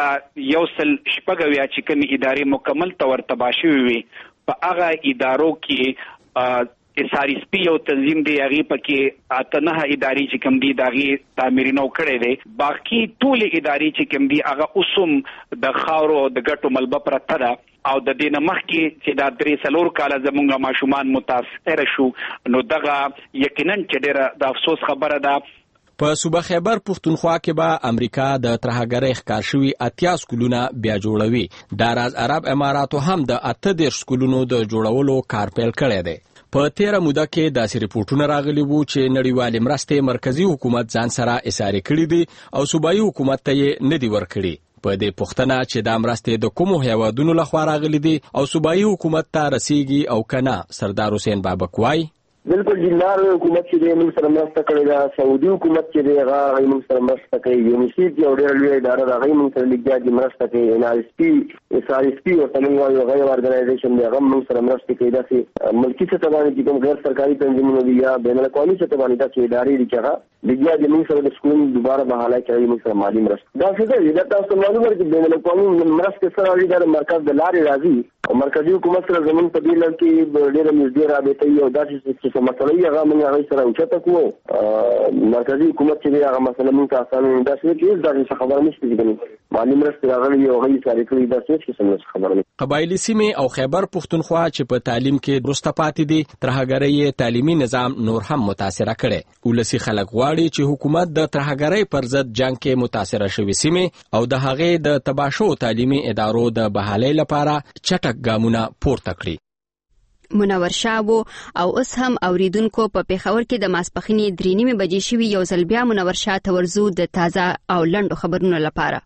180 چې کومې ادارې مکمل طور تباه شوي وي، په هغه ادارو کې SRSP یو تنظیم دی، هغې پکې 8 ادارې چې کوم دي د هغې تعمیرینو کړی دی. باقي ټولې ادارې چې کوم دي هغه اوس هم د خاورو د ګټو ملبه پرته ده او د دې نه مخکې چې دا 3-4 کاله زموږ ماشومان متاثره شو، نو دغه یقینا چې ډېره د افسوس خبره ده. په صوبه خیبر پښتونخوا کې به امریکا د ترهګرۍ ښکار شوي 80 سکولونه بیا جوړوي. دا راز عرب اماراتو هم د 38 سکولونو د جوړولو کار پیل کړی دی. په تیره موده کې داسې ریپورټونه راغلي وو چې نړیوالې مرستې مرکزی حکومت ځان سره اسارې کړي دي او صوبایي حکومت ته یې نه دي ورکړي. په دې پوښتنه چې دا مرستې د کومو هیوادونو لخوا راغلي دي او صوبایي حکومت ته رسیږي او کنه، سردار حسین بابک وایي بالکل جنار حکومت چې موږ سره مرسته کړې ده، سعودي حکومت چې دی هغه موږ سره مرسته کوي، یونیسیف یو ډېر لوی اداره ده هغه موږ سره لګیا مرسته کوي، SRSP ورته موږ وایو هغه ارګنایزیشن دی هغه موږ سره مرسته کوي. داسې ملکي سطح باندې چې کوم غیر سرکاري تنظیمونه دي یا بین الاقوامي سطح باندې داسې ادارې دي چې هغه لګیا دي موږ سره د سکول دوباره بحاله کوي، موږ سره مالي مرسته. دا څه دی دا تاسو معلومه ده چې بین الاقوامي مرسته سره اړیکه د مرکز د لارې راځي او مرکزي حکومت سره زموږ په دې لړ کې ډېره نږدې رابطه وي او داسې څه مسله یې هغه موږ هغه سره اوچته کوو. مرکزي حکومت چې هغه مسله موږ ته اسانه داسې چې داسې خبره نشته چې مالي مرسته راغلي او هغه ساري کړی داسې څه خبره نه. قبایلی سیمې او خیبر پښتونخوا چې په تعلیم کې وروسته پاتې دي ترهګرۍ تعلیمي نظام نور هم متاثره کړي. ولسی خلک غواړي چې حکومت د ترهګرۍ پر ضد جنگ کې متاثره شوي سیمې او د هغې د تباشو تعلیمي ادارو د بحالۍ لپاره چټک ګامونه پورته کړي. منور شاه او اوس هم اوریدونکو په پیښور کې د ماسپښینې 3:30 بجې شوي یو ځل بیا منور شاه ته ورځو د تازه او لنډو خبرونو لپاره.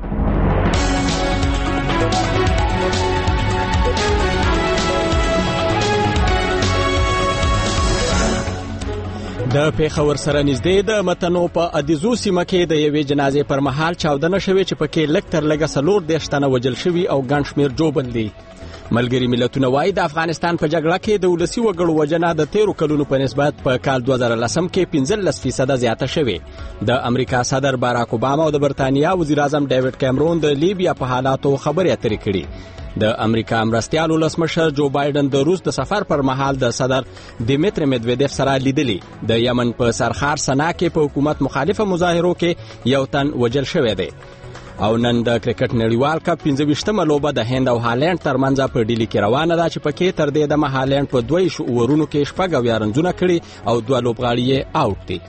د پیښور سره نږدې د متنو په ادیزو سیمه کې د یوې جنازې پر مهال چاودنه شوې چې پکې لږ تر لږه 40 تنه وژل شوي او ګڼ شمېر ژوبل دي. ملګري ملتونه وايي د افغانستان په جګړه کې د ولسي وګړو وژنه د 13 کلونو په نسبت په کال 2010 کې 15% زیاته شوې. د امریکا صدر باراک اوباما او د برتانیا وزیر اعظم ډیوډ کیمرون د لیبیا په حالاتو خبرې اترې کړي. د امریکا مرستیال ولسمشر جو بایدن د روس د سفر پر مهال د صدر دیمیتری مدویدیف سره لیدلی. د یمن په سرخار سنا کې په حکومت مخالفه مظاهرو کې یو تن وژل شوی دی. او نن د کرکټ نړیوال کپ 25مه لوبه د هند او هالند ترمنځ په ډیلی کې روانه ده چې پکې تر دې د هالند په 2 اورونو کې 6 رنزونه کړي او 2 لوبغاړي یې آوټ دي.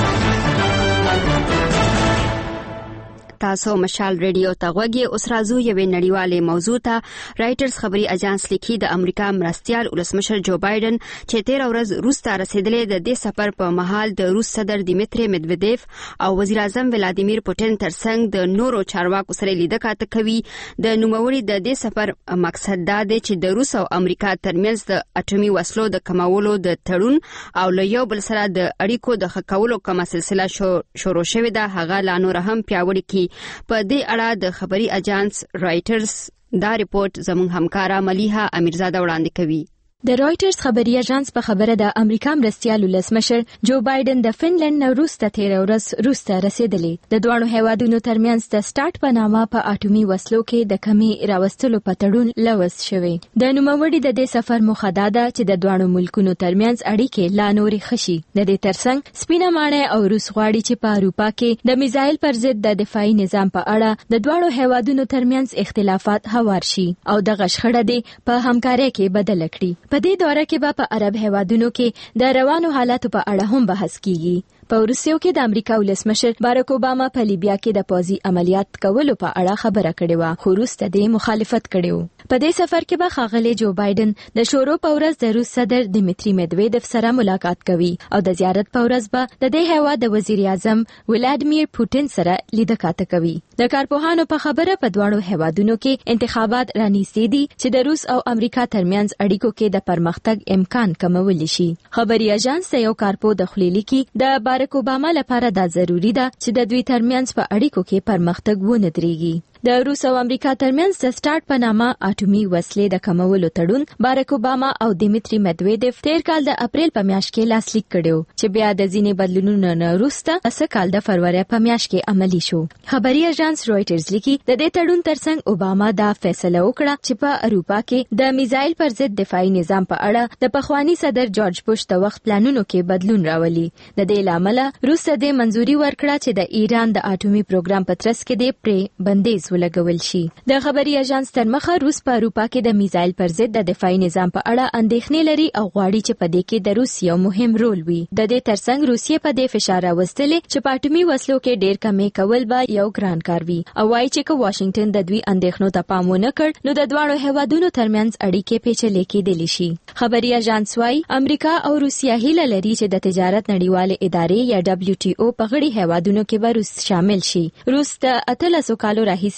تاسو مشال ریډیو ته غوږی. اوس راځو یوې نړیوالې موضوع ته. رائټرز خبري اژانس لیکي د امریکا مرستیال ولسمشر جو بایدن چې 13 ورځ روس ته رسیدلې د دې سفر په مهال د روس صدر دیمیتری مدویدیف او وزیر اعظم ولادیمیر پوتین ترڅنګ د نورو چارواکو سره لیدکاته کوي. د نوموړي د دې سفر مقصد دا دی چې د روس او امریکا ترمنځ د اټومي وسلو د کمولو د تړون او له یو بل سره د اړیکو د ښه کولو کومه سلسله شروع شوې ده هغه لا نور هم پیاوړې کړي. په دې اړه د خبري اژانس رائټرز دا ریپورت زموږ همکارا ملیحه امیرزاده وړاندې کوي. د رويټرز خبري اژانس په خبره د امریکا مرستیال ولسمشر جو بایدن د فنلند نه وروسته 13 ورځ روسته رسیدلی. د دوه هیوادونو ترمنځ د سٹارټ په نامه په اټومي وسلو کې د کمی راوستلو په تړون لوث شوی. د نوموړي د دې سفر موخه دا ده چې د دوه ملکونو ترمنځ اړیکې لا نورې خشي. د دې ترڅنګ سپینه ماڼۍ او روس غواړي چې په اروپا کې د میزایل پر ضد د دفاعي نظام په اړه د دوه هیوادونو ترمنځ اختلافات هوار شي او د غشخړه دي په همکارۍ کې بدل کړي. په دې دوره کې به په عرب هیوادونو کې د روانو حالاتو په اړه هم بحث کیږي. په روسیو کې د امریکا ولسمشر باراک اوباما په لیبیا کې د پوځي عملیات کولو په اړه خبره کړې و، خو روس ته د مخالفت کړې و. په دې سفر کې به ښاغلی جو بایدن د شورو په ورځ د روس صدر دیمیتری مدویدیف سره ملاقات کوي او د زیارت په ورځ به د دې هیواد د وزیر اعظم ولادیمیر پوتین سره لیدکاته کوي. د کارپوهانو په خبره په دواړو هیوادونو کې انتخابات رانیږدې دي چې د روس او امریکا ترمنځ اړیکو کې د پرمختګ امکان کمول شي. خبري اژانس یو کارپو د خلیلی کې د باراک اوباما لپاره دا ضروری ده چې د دوی ترمنځ په اړیکو کې پرمختګ ونه درېږي. د روس او امریکا ترمنځ د سٹارټ په نامه اټومي وسلې د کمولو تړون باراک اوباما او دیمیتری مدویدیف تیر کال د اپریل په میاشت کې لاسلیک کړو چې بیا د ځینې بدلونونو نه وروسته اسه کال د فروری په میاشت کې عملی شو. خبري اژانس رويټرز لیکي د دې تړون ترڅنګ اوباما دا فیصله وکړه چې په اروپا کې د میزایل پر ضد دفاعي نظام په اړه د پخوانی صدر جورج بوش د وخت پلانونو کې بدلون راولي. د دې لامل روس ته منځوري ورکړه چې د ایران د اټومي پروګرام په ترڅ کې د پرې بندیز ولګول شي. د خبري اژانس تر مخه روس په اروپا کې د میزایل پر ضد د دفاعي نظام په اړه اندېښنې لري او غواړي چې په دې کې د روس یو مهم رول وي. د دې ترڅنګ روسیې په دې فشار راوستلې چې په اټومي وسلو کې ډېر کمې کول به یو ګران کار وي او وايي چې که واشنگټن د دوی اندېښنو ته پام ونه کړ نو د دواړو هیوادونو ترمنځ اړیکې پیچلې کېدلی شي. خبري اژانس وايي امریکا او روسیه هیله لري چې د تجارت نړیوالې ادارې یا WTO په غړي هیوادونو کې به روس شامل شي. روس د 1300 کالو راهیسې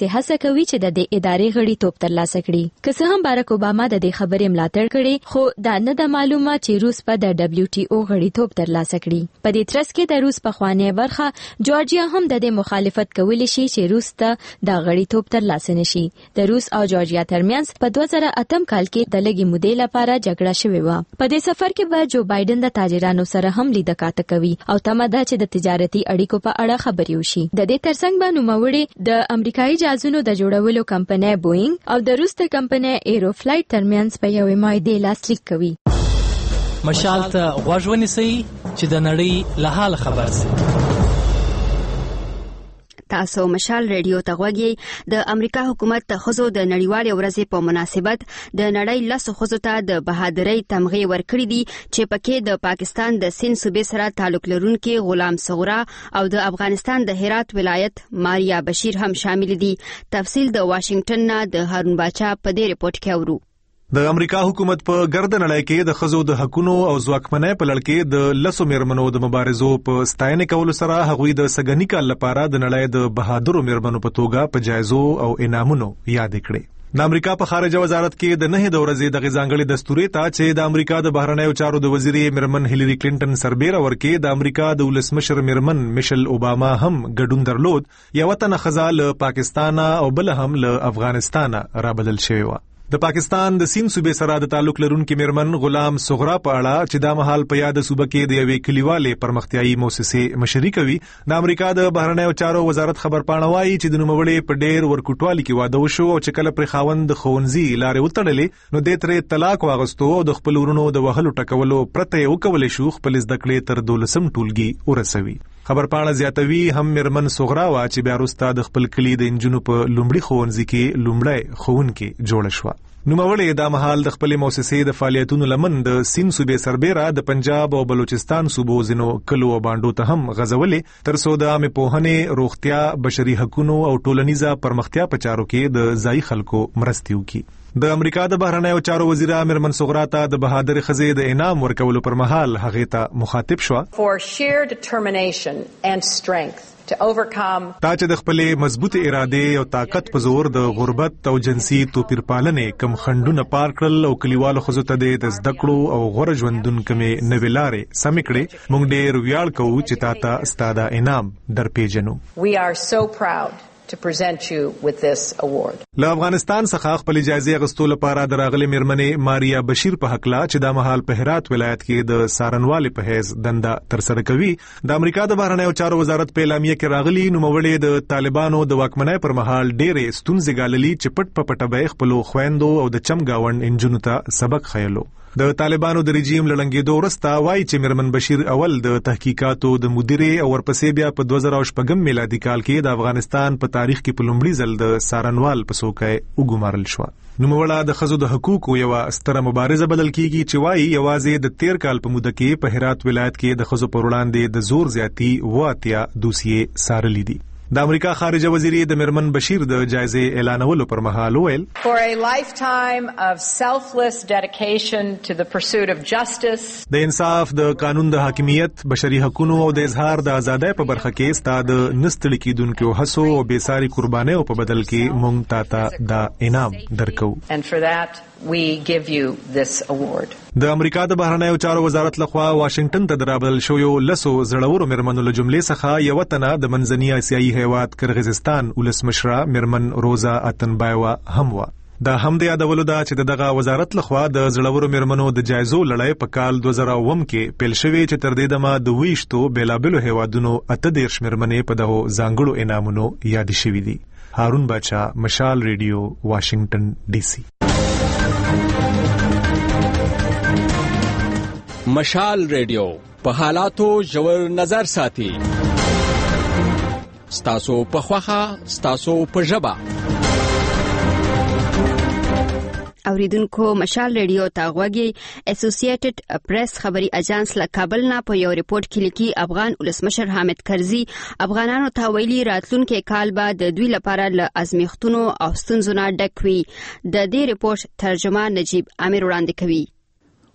داسې هڅه کوي چې د دې ادارې غړیتوب ترلاسه کړي. که څه هم بارک اوباما د دې خبرې ملاتړ کړي، خو دا نه د معلومه چې روس په د WTO غړیتوب ترلاسه کړي. په دې ترڅ کې د روس پخوانی برخه جورجیا هم د دې مخالفت کولی شي چې روس ته د غړیتوب ترلاسه نشي. د روس او جورجیا ترمنځ په 2008 کال کې د لږې مودې لپاره جګړه شوې و. په دې سفر کې به جو بایدن د تاجرانو سره هم لیدکاته کوي او تمه ده چې د تجارتي اړیکو په اړه خبرې وشي. د دې ترڅنګ به نوموړي د امریکایي جهازونو د جوړولو کمپنۍ بوئنګ او د روس د کمپنۍ ایروفلایټ ترمنځ په یوې معاهدې لاسلیک کوي. مشال ته غوږ ونیسئ چې د نړۍ له حال خبر شئ. تاسو مشال ریډیو ته غوږی. د امریکا حکومت د ښځو د نړیوالې ورځې په مناسبت د نړۍ 10 ښځو ته د بهادرۍ تمغې ورکړې دي چې پکې د پاکستان د سند صوبې سره تعلق لرونکي غلام صغرا او د افغانستان د هرات ولایت ماریا بشیر هم شامل دي. تفصیل د واشنگټن نه د هارون باچا په دې ریپورت کې اورو. د امریکا حکومت په ګرد نړۍ کې د ښځو د حقونو او ځواکمنۍ په لړ کې د 10 میرمنو د مبارزو په ستاینې کولو سره هغوی د سګنی کال لپاره د نړۍ د بهادرو میرمنو په توګه په جایزو او انعامونو یاد کړي. د امریکا په خارجه وزارت کې د 9 د ورځې د ځانګړي دستوري ته چې د امریکا د بهرنیو چارو د وزیرې میرمن هیلری کلینټن سربېره ورکې د امریکا د ولسمشر میرمن میشل اوباما هم ګډون درلود. یو تنه ښځه له پاکستان او بل هم له افغانستان را بدل شوی و. د پاکستان د سند صوبې سره د تعلق لرونکي میرمن غلام صغرا په اړه چې دا مهال په یاد صوبه کې د یوې کلیوالې پرمختیایي مؤسسې مشري کوي، د امریکا د بهرنیو چارو وزارت خبرپاڼه وايي چې د نوموړې په ډېر ورکوټوالي کې واده وشو او چې کله پر خاوند د ښوونځي لارې وتړلې نو د ترې طلاق واغستو او د خپل ورونو د وهلو ټکولو پرته یې وکولې شو خپل زده کړې تر 12 ټولګي ورسوي. خبرپاڼه زیاتوي هم میرمن صغرا وا چې بیا وروسته د خپل کلی د انجونو په لومړي ښوونځي کې لومړی ښوونکې جوړه شوه. نوموړې دا مهال د خپل مؤسسې د فعالیتونو لمن د سند صوبې سربېره د پنجاب او بلوچستان صوبو ځینو کلو او باندو ته هم غځولې تر څو د عامه پوهنې، روغتیا، بشري حقوقو او ټولنیزه پرمختیا په چارو کې د ځای خلکو مرستې وکړي. د امریکا د بهرنیو چارو وزیره میرمن صغرا ته د بهادر ښځې د انعام ورکولو پر مهال هغه ته مخاطب شو. تا چې د خپلې مضبوط اراده او طاقت په زور د غربت او جنسي توپیرپالنې کم خندونه پار کړل او کلیوالو ښځو ته د زده کړو او غوره ژوندون کمې نوې لارې سمې کړې، موږ ډېر ویاړ کوو چې تا ته ستا د انعام درپېژنو. to present you with this award. له افغانستان څخه خپل جایزې غوښتلو لپاره د راغلي میرمنې ماریا بشیر په حق لا چې د مهال په هرات ولایت کې د سارنوالي په حیث دنده ترسره کوي، د امریکا د بهرنیو چارو وزارت په اعلامیه کې راغلي نوموړې د طالبانو د واکمنۍ پر مهال ډېرې ستونزې ګاللي چې پټ په پټه به خپل خويندو او د چمګاوند انجونو ته سبق خیلو. د طالبانو د رژیم لړنګېدو وروسته وایي چې میرمن بشیر اول د تحقیقاتو د مدیرې او ورپسې بیا په 2014 میلادي کال کې د افغانستان په تاریخ کې په لومړي ځل د سارنوال په څوکۍ وګمارل شو. نوموړه د ښځو د حقوقو یو ستره مبارزه بدل کیږي چې وایي یوازې د 13 کال په موده کې په هرات ولایت کې د ښځو پر وړاندې د زور زیاتی واتیا دوسیې سارلې دي. د امریکا خارجه وزیرې د میرمن بشیر د جایزې اعلانولو پر مهال ویل For a lifetime of selfless dedication to the pursuit of justice د انصاف، د قانون د حاکمیت، بشري حقوقو او د اظهار د ازادۍ په برخه کې ستاد نستړي کیدونکو هڅو او بیساري قربانیو په بدل کې مونږ تاته د انعام درکو. And for that we give you this award. د امریکا د بهرنیو چارو وزارت لخوا واشنگټن ته درابل شویو لسو زړورو میرمنو له جملې څخه یو تنه د منځني اسیایي هیواد کرغیزستان ولسمشره میرمن روزا اتنبایوا هم و. دا هم د یادولو ده چې دغه وزارت لخوا د زړورو میرمنو د جایزو لړۍ په کال 2009 کې پیل شوې چې تر دې دمه د 20 بیلابلو هیوادونو 18 میرمنې په دغه ځانګړو انعامونو یاد شوې دي. هارون باچا، مشال ریډیو، واشنگټن ډي سي. مشال ریډیو په حالاتو ژور نظر ساتي. ستاسو په خوخه، ستاسو په ژبه. اوریدونکو مشال ریډیو ته غوږی. اسوسییټډ پریس خبري اژانس له کابل نه په یو ریپورت کې لیکي افغان ولسمشر حامد کرزي افغانانو ته ویلي راتلونکي کال به د دوی لپاره له ازمیښتونو او ستونزو نه ډک وي. د دې ریپورت ترجمه نجیب امیر وړاندې کوي.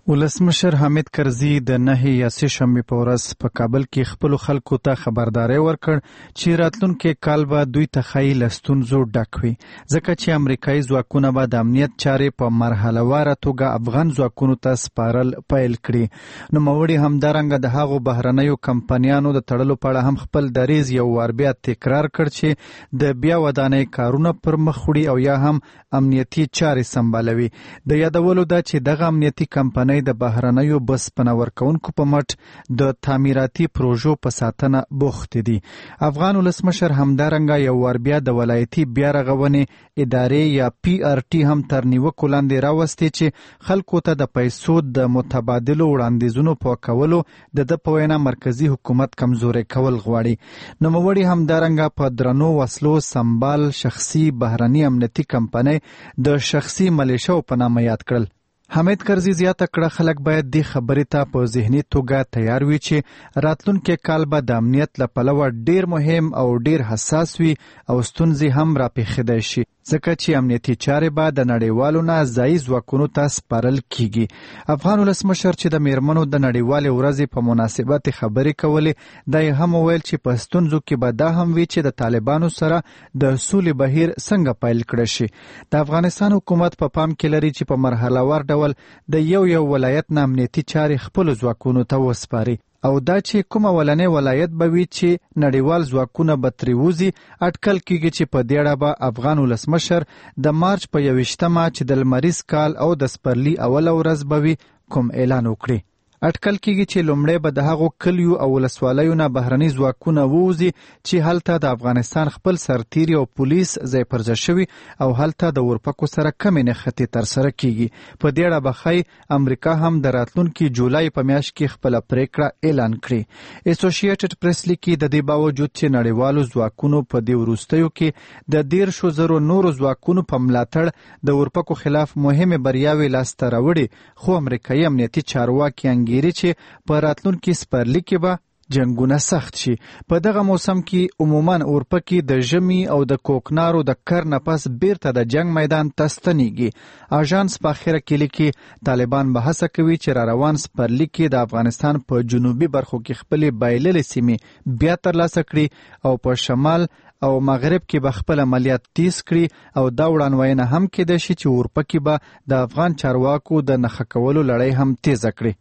ولسمشر حامد کرزي د 9 یا 3 شنبه په ورځ په کابل کې خپل خلکو ته خبرداري ورکړ چې راتلونکي کال به دوی ته خی لستونزو ډک وي ځکه چې امریکایي ځواکونه به د امنیت چارې په مرحله واره توګه افغان ځواکونو ته سپارل پیل کړي. نو موري همدارنګه د هغو بهرنیو کمپنیانو د تړلو په اړه هم خپل دریز یو وار بیا تکرار کړ چې د بیا ودانۍ کارونه پر مخ وړي او یا هم امنیتي چارې سمبالوي. د یادولو ده چې دغه امنیتي کمپنۍ د بهرنیو بس پنور کونکو په مټ د تعمیراتي پروژو په ساتنه بوخت دي. افغان ولسمشر همدارنګه یو ور بیا د ولایتي بیا رغونې ادارې یا PRT هم تر نیوکو لاندې راوستي چې خلکو ته د پیسو د متبادلو وړاندیزونو په کولو د په وینا مرکزی حکومت کمزوري کول غواړي. نوموړي همدارنګه په درنو وسلو سمبال شخصي بهرني امنیتي کمپنۍ د شخصي ملیشو په نامه یاد کړل. حامد کرزي زیاته کړه خلک باید د خبرې ته په ذهني توګه تیار وي چې راتلونکي کال به د امنیت له پلوه ډیر مهم او ډیر حساس وي او ستونزې هم راپېښېدای شي ځکه چې امنیتي چارې به د نړیوالو نه ځایي ځواکونو ته سپارل کیږي. افغان ولسمشر چې د میرمنو د نړیوالې ورځې په مناسبت خبرې کولې دا یې هم ویل چې په ستونزو کې به دا هم وي چې د طالبانو سره د سولې بهیر څنګه پیل کړی شي. د افغانستان حکومت په پام کې لري چې په مرحله وار د یو ولایت نه امنیتي چارې خپل ځواکونو ته وسپاري او دا چې کومه ولنې ولایت به وي چې نړیوال ځواکونه به ترې وځي اټکل کیږي چې په دې اړه به افغان ولسمشر د مارچ په 21مه چې د لمریز کال او د سپرلي اوله ورځ به وي کوم اعلان وکړي. اټکل کیږي چې لومړی به د هغو کلیو او ولسوالیو نه بهرني ځواکونه ووځي چې هلته د افغانستان خپل سرتیري او پولیس ځای پر ځای شوي او هلته د اورپکو سره کمې نښتې ترسره کیږي. په دې اړه به ښایي امریکا هم د راتلونکي جولای په میاشت کې خپله پریکړه اعلان کړي. اسوسییټډ پریس لیکي د دې باوجود چې نړیوالو ځواکونو په دې وروستیو کې د 10,000 نورو ځواکونو په ملاتړ د اورپکو خلاف مهمې بریاوې لاسته راوړي خو امریکایي امنیتي چارواکي ګيري چې په راتلونکي سپرلي کې به جنگونه سخت شي. په دغه موسم کې عموما اورپکي د ژمي او د کوکنارو د کر نه پس بیرته د جنگ میدان ته ستنیږي. اژانس په اخره کې لیکي طالبان به هڅه کوي چې را روان سپرلي کې د افغانستان په جنوبي برخو کې خپلې بایللې سیمې بیا ترلاسه کړي او په شمال او مغرب کې به خپل عملیات تیز کړي او دا وړاندوینه هم کېدای شي چې اورپکي به د افغان چارواکو د نښه کولو لړۍ هم تیزه کړي.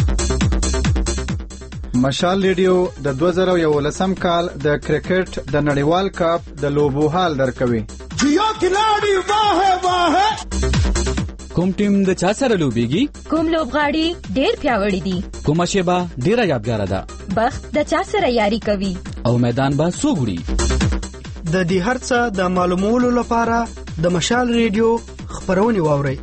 مشال ریډیو د 2011 کال د کرکټ د نړیوال کپ د لوبو حال درکوي. جیا کلاڑی واه واه کوم ټیم د چا سره لوبيږي؟ کوم لوبغاړي ډېر پیاوړي دي؟ کومه شیبه ډېره یادګار ده؟ بخت د چا سره یاري کوي؟ او میدان به څوک وړي؟ د دې هرڅه د معلومولو لپاره د مشال ریډیو خبرونه واوري.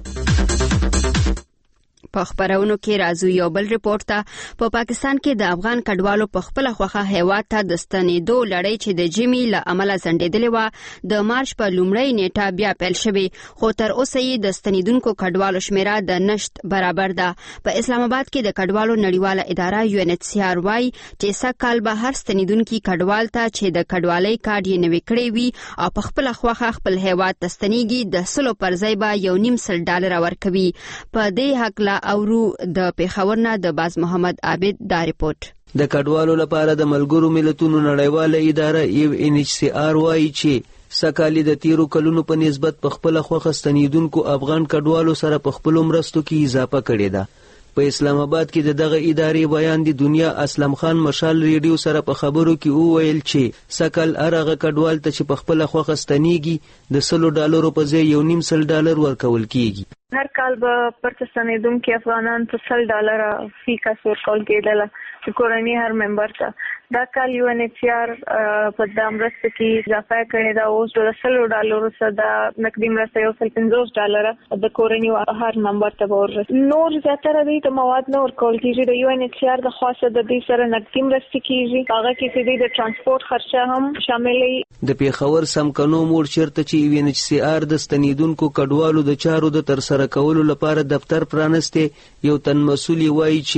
په خبرونو کې راځو یو بل ریپورت ته. په پاکستان کې د افغان کډوالو په خپل خوخه هیواد ته د ستنېدو لړۍ چې د جمی له عمله ځنډېدلې و د مارچ په لومړۍ نیټه بیا پیل شوې خو تر اوسه یې د ستنېدونکو کډوالو شمیره د نشت برابر ده. په اسلام آباد کې د کډوالو نړیواله اداره UNHCR وايي چې سږکال به هر ستنېدونکي کډوال ته چې د کډوالۍ کارت یې نوی کړی وي او په خپل خوخه خپل هیواد ته ستنېږي د سلو پر ځای به $1.5 ورکوي. په دې حق اورو د پیښور نه د باز محمد عابد دا ریپورت. د کډوالو لپاره د ملګرو ملتونو نړیواله اداره UNHCR وايي چې سکالي د تیرو کلونو په نسبت په خپل خوخه ستنېدونکو افغان کډوالو سره په خپل مرستو کې اضافه کړې ده. په اسلام آباد کې دغه ادارې بیان د دنیا اسلام خان مشال ریډیو سره په خبرو کې وویل چې سکل هغه کډوال ته چې په خپل خوخه ستنېږي د $100 په ځای $1.5 ورکول کیږي. هر کال به پرته ستنېدونکي افغانان په $100 فی کس ورکول کېدله چې کورنۍ هر ممبر ته. دا کال UNHCR په د مرسته کې اضافه کړې ده. اوس د $100 څخه د نقدي مرسته $50 د کورنۍ هر ممبر ته ورسي. نور زیاتره دوی ته مواد نه ورکول کېږي. د UNHCR د خاصه د دې سره نقدي مرسته کېږي. هغه کې د ترانسپورت خرچه هم شاملې. د پیښور سمکنو موړ چیرته چې UNHCR د ستنېدونکو کډوالو د چارو د ترسره کولو لپاره دفتر پرانسته یو تن مسؤل وایي چې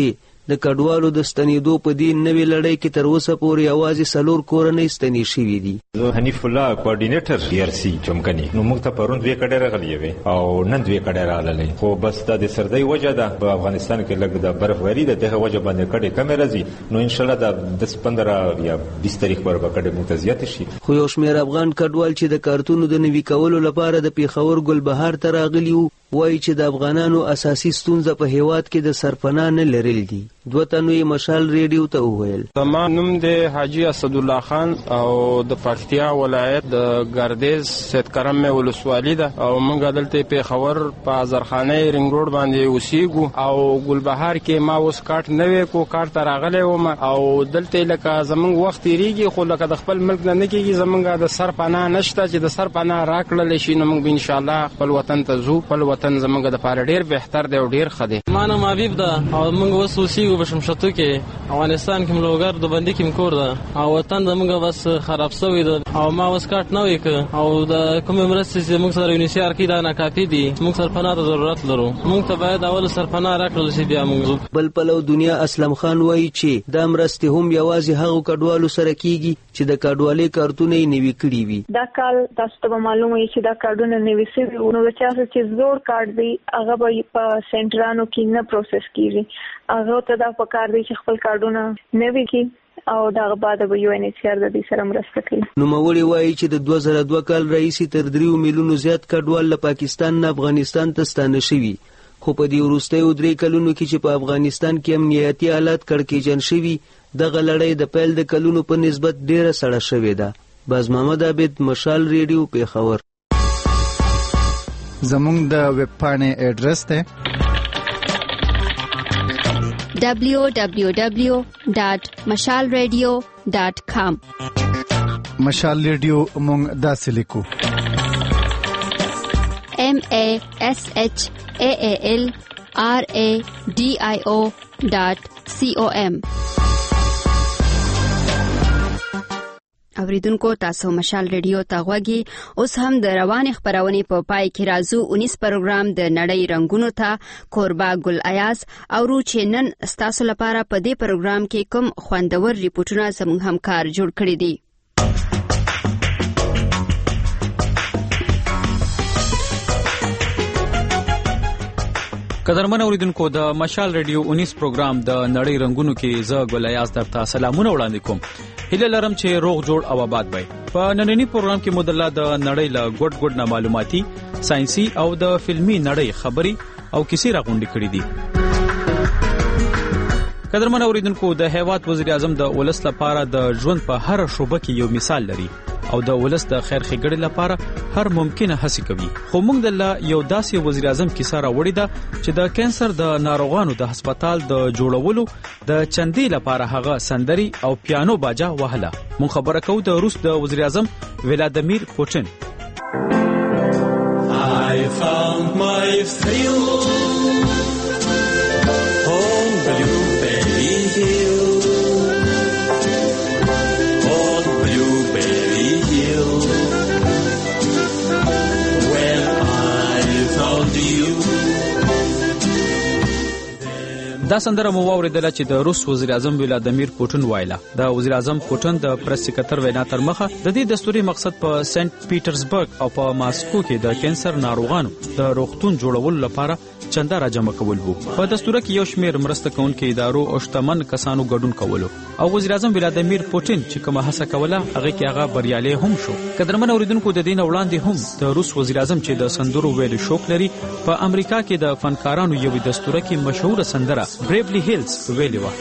د کډوالو د ستنېدو په دې نوې لړۍ کې تر اوسه پورې یوازې 4 کورنۍ ستنې شوي دي. زه حنیف الله کوارډینیټر DRC چمکني. نو موږ ته پرون 2 کډې راغلي وي او نن 2 کډې راغلي، خو بس د سردی وجه ده په افغانستان کې لږ د برفوري ده، دغه وجه باندې کډې کم راځي. نو ان شاء الله د 15 یا 20 تاریخ پر کډې موږ ته زیات شي. خو یو شمېر افغان کډوال چې د کارتونو د نوي کولو لپاره د پیښور ګلبهار ته راغلي وو وایي چې د افغانانو اساسي ستونزه په هیواد کې د سرپناه نه لرل دي. 2 تنو یې مشال ریډیو ته وویل. زما نوم دی حاجی اسد الله خان او د پکتیا ولایت د ګردیز سید کرم مې ولسوالي ده او موږ دلته پیښور په ازرخانه رنګ روډ باندې اوسېږو او ګلبهار کې ما اوس کارت نوې کو کارت راغلی وم او دلته لکه زمونږ وخت تیریږي، خو لکه د خپل ملک نه کېږي. زمونږ د سرپناه نشته چې د سرپناه راکړل شي، نو موږ ان شاء الله خپل وطن ته ځو. خپل وطن زمونږ د پاره ډیر بهتر دی او ډیر ښه دی. ما نوم حبیب ده او موږ اوس اوسېږو په شمشتو کې، افغانستان کې ملوګر د بندي کې کور ده او وطن زمونږ بس خراب شوی ده او ما اوس کارت نه وې او د کومې مرستې چې موږ سره UNHCR کې دا ناکافي دي. موږ سرپناه ته ضرورت لرو، موږ ته باید اول سرپناه راکړل شي بیا موږ. بل پلو دنیا اسلم خان وایي چې دا مرستې هم یوازې هغو کډوالو سره کیږي چې د کډوالۍ کارتونه یې نوي کړي وي. دا کال تاسو ته معلومه وي چې دا کارډونه نوي شوي وو، نو چا چې زوړ کارت دی هغه به په سنټرانو کې نه پروسس کیږي. هغه ته دا پکار دی چې خپل کارډونه نوي کړي او دا بعد به UNHCR د دې سره مرسته کوي. نوموړي وایي چې د 2002 کال راهیسې تر 3 میلیونو زیات کډوال له پاکستان نه افغانستان ته ستانه شوي، خو په دې وروستیو 3 کلونو کې چې په افغانستان کې امنیتي حالات کړکېچن شوي، دغه لړۍ د پیل د کلونو په نسبت ډیره سړه شوې ده. باز محمد عابد، مشال ریډیو، پیښور. زموږ د ویب پاڼې اډرس دی www.mashalradio.com. مشال ریډیو مونږ داسې لیکو MASHALRADIO.com. اوریدونکو تاسو مشال ریډیو ته غوږی. اوس هم د روانې خبرونې په پای کې راځو 19 پروګرام د نړۍ رنگونو ته. کوربا ګل ایاز او چې نن تاسو لپاره په دې پروګرام کې کوم خوندور ریپورتونه زموږ همکار جوړ کړی دي. قدرمن اوریدونکو، د مشال ریډیو 19 پروګرام د نړۍ رنگونو کې زه ګل ایاز درته سلامونه وړاندې کوم. هیله لرم چې روغ جوړ او آباد وي. په نننی پروګرام کې مدله د نړۍ له ګډ نه معلوماتي، ساينسي او د فلمي نړۍ خبري او کیسې راغونډې کړې دي. قدرمن اوریدونکو، د هیواد وزیر اعظم د ولس لپاره د ژوند په هر شوبه کې یو مثال لري او د ولس د خیر ښېګړې لپاره هر ممکنه هڅه کوي. خو موږ د یو داسې وزیر اعظم کیسه راوړې ده چې د کینسر د ناروغانو د هسپتال د جوړولو د چندې لپاره هغه سندري او پیانو باجا وهله. موږ خبره کوو د روس د وزیر اعظم ولادیمیر پوتین. I found my thrill on Blueberry Hill. دا سندره مو واوریدله چې د روس وزیر اعظم ولادیمیر پوتین وایله. د وزیر اعظم پوتین د پریس سکرټر وینا تر مخه د دې دستوري مقصد په سنت پیټرزبرګ او په ماسکو کې د کینسر ناروغانو د روغتون جوړولو لپاره چنده راجمع کول وو. په دستور کې یو شمېر مرسته کوونکو ادارو او شتمن کسانو ګډون کولو او وزیر اعظم ولادیمیر پوتین چې کومه هڅه کوله هغه کې هغه بریالي هم شو. قدرمن اوریدونکو، د دین وړاندې هم د روس وزیر اعظم چې د سندرو ویلو شوق لري په امریکا کې د فنکارانو یو دستور کې مشهور سندره بریبلی هیلز ویلی و.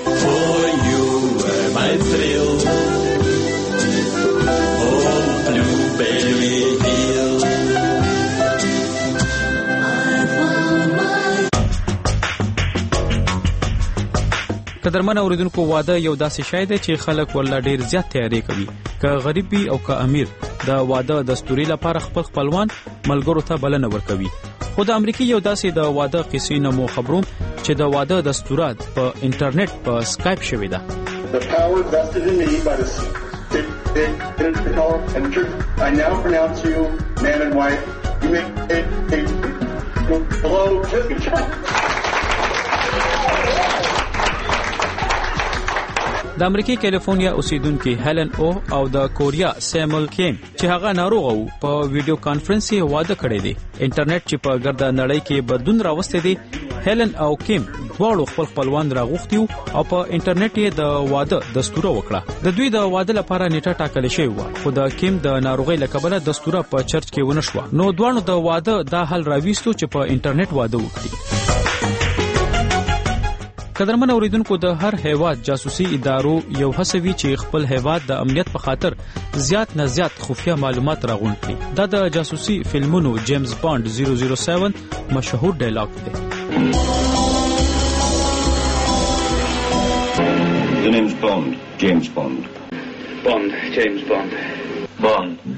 قدرمن اوریدونکو، واده یو داسې شی دی چې خلک ورله ډیر زیات تیاری کوي، که غریب وي او که امیر. د واده دستوري لپاره خپل خپلوان ملګرو ته بلنه ورکوي. خو د امریکا یو داسې د واده قصې نه مو خبروم چې د واده دستورات په انټرنیټ په سکایپ شوی ده. I now pronounce you man and wife. You may hello. د امریکای کیلیفورنیا اوسیدونکو هیلن او او د کوریا سیمول کیم چې هغه ناروغ وو په ویډیو کانفرنس کې واده کړی دی. انټرنیټ چې په ګرده نړۍ کې بدلون راوستي دی، هیلن او کیم دواړو خپل خپلوان راغوښتي او په انټرنیټ یې د واده دستور وکړه. د دوی د واده لپاره نیټه ټاکل شوې و، خو د کیم د ناروغۍ له کبله دستور په چرچ کې ونه شو. نو دواړو د واده د حل راويستو چې په انټرنیټ واده وکړي. قدرمن اوریدونکو، د هر هیواد جاسوسي ادارو یو هڅوي چې خپل هیواد د امنیت په خاطر زیات نه زیات خفیه معلومات راغونډ کړي. دا د جاسوسي فلمونو جیمز بانډ 007 مشهور ډایلاګ دی. The name's Bond, James Bond. Bond, James Bond. Bond.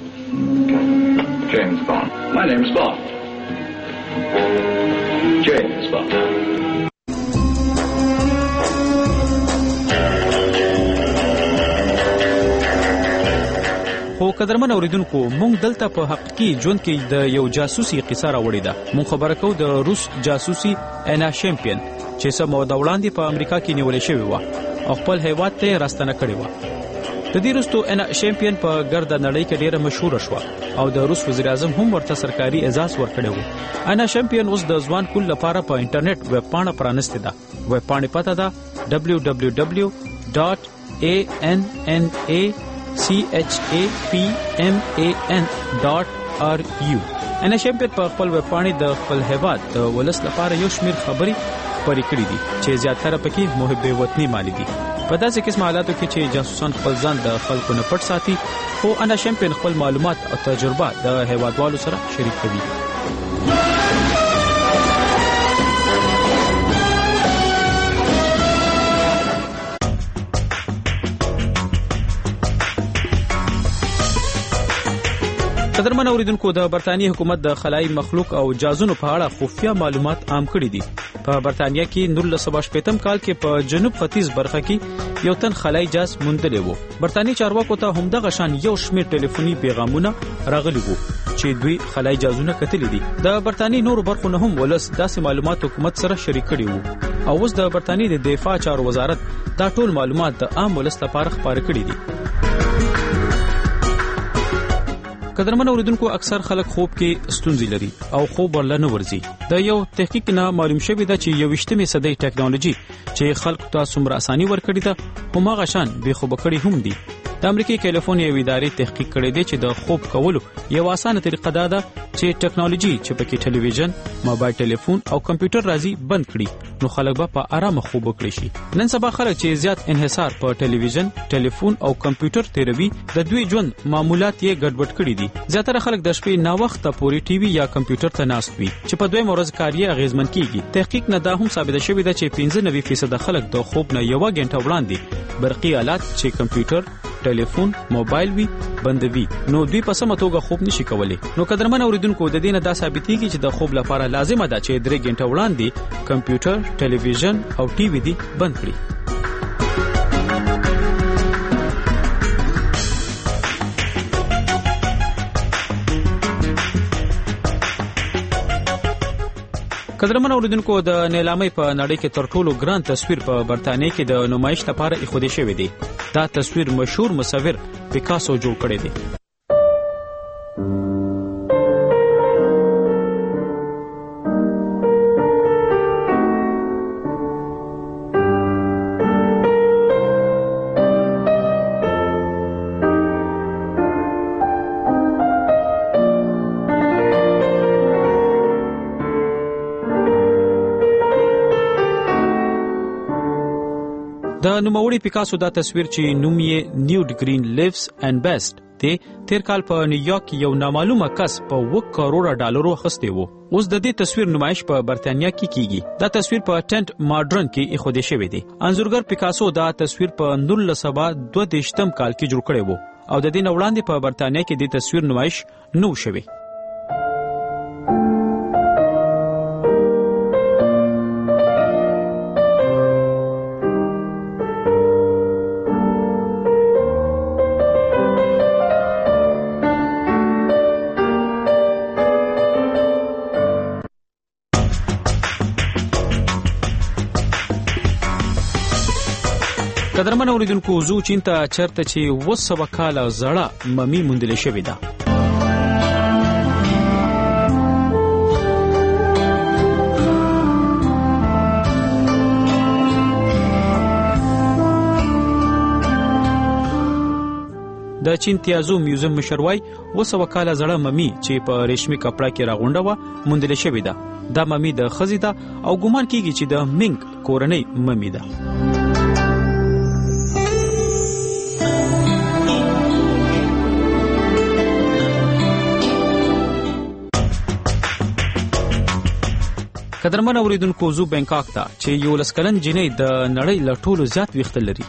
James Bond. My name's Bond. James Bond. خو قدرمن اوریدونکو، مونږ دلته په حقیقي ژوند کې د یو جاسوسي قصه راوړې ده. مونږ خبره کوو د روس جاسوسي انا شیمپین چې سم موده وړاندې په امریکا کې نیولې شوې و او خپل هیواد ته راستنه کړې و. د دې وروسته انا شیمپین په ګرده نړۍ کې ډیره مشهور شوه او د روس وزیر اعظم هم ورته سرکاري اعزاز ورکړی و. انا شیمپین اوس د ځوان کول لپاره په انټرنیټ ویب پاڼه پرانستې ده. ویب پاڼې پته ده www.anachapman.ru. انا شیمپین په خپل ویب پاڼې د خپل هیواد د ولس لپاره یو شمیر خبري خپرې کړې دي چې زیاتره پکې محب وطني مالي دي. په داسې قسم حالاتو کې چې جاسوسان خپل ځان د خلکو نه پټ ساتي، خو انا شیمپین خپل معلومات او تجربه د هیوادوالو سره شریک کوي. قدرمن اوریدونکو، د برتانیې حکومت د خلای مخلوق او جازونو په اړه خفیه معلومات عام کړي دي. په برتانیا کې 1980 کال کې په جنوب ختیځ برخه کې یو تن خلای جاز موندلی وو. برتانیې چارواکو ته همدغه شان یو شمېر ټلیفوني پیغامونه راغلي وو چې دوی خلای جازونه کتلي دي. د برتانیې نورو برخو نه هم ولس داسې معلومات حکومت سره شریک کړي وو او اوس د برتانیې د دفاع چارو وزارت دا ټول معلومات د عام ولس لپاره خپاره کړي دي. قدرمن اوریدونکو، اکثر خلک خوب کې ستونزې لري او خوب ورلنه ورزي. د یو تحقیق نه معلوم شوی دا چې 21مې صدۍ ټیکنالوژي چې خلکو ته څومره اساني ورکړې ده، هماغه شان بے خوبه کړي هم دي. د امریکای کیلیفورنیا ادارې تحقیق کړی دی چې د خوب کولو یو اسانه طریقه ده چې ټیکنالوژي چې پکې ټلویزیون، موبایل ټلیفون او کمپیوټر راځي بند کړي، نو خلک به په آرامه خوب وکړي شي. نن سبا خلک چې زیات انحصار په ټلویزیون، ټلیفون او کمپیوټر تیروي، د دوی ژوند معمولات یې ګډوډ کړي دي. زیاتره خلک د شپې نا وخت پورې ټي وي یا کمپیوټر ته ناست وي چې په دوی ورځ کار یې اغیزمن کیږي. تحقیق نه دا هم ثابت شوی ده چې 95% خلک د خوب نه یو غنټه وړاندې برقي آلات چې کمپیوټر، ټلیفون، موبایل وی بندوي، نو دوی په سمه توګه خوب نشي کولی. نو قدرمن اوریدونکو، د دې نه دا ثابتېږي چې د خوب لپاره لازمه ده چې 3 غنټه وړاندې کمپیوټر، ټلویزیون او ټي وي دي بند کړي. قدرمن اوریدونکو، د نیلامۍ په نړۍ کې تر ټولو ګران تصویر په برتانیې کې د نمایش لپاره ایښودل شوی دی. دا تصویر مشهور مصور پیکاسو جوړ کړی دی. د نوموړي پیکاسو دا تصویر چې نوم یې نیوډ گرین لیوز اینڈ بیسټ دی، تیر کال په نیویارک یو نامعلومه کس په 1 کروڑ ډالرو اخیستی وو. اوس د دې تصویر نمایش په برتانیا کې کیږي. دا تصویر په ټنټ ماډرن کې ایښودل شوی دی. انځورګر پیکاسو دا تصویر په 1922 کال کې جوړ کړی وو او د دې نه وړاندې په برتانیا کې د تصویر نمایش نو شوی. قدرمن اوریدونکو زو چین ته چرته چې 200 کاله زړه ممی موندل شوې ده. د چین تیازو میوزیم مشروي 200 کاله زړه ممی چې په ریشمي کپړه کې راغونډه و موندل شوې ده. دا ممی د خزې ده او ګومان کیږي چې د منګ کورنۍ ممی ده. قدرمن اوریدونکو زو بانکاک ته چې 11 کلن جنۍ د نړۍ له ټولو زیات ویښته لري.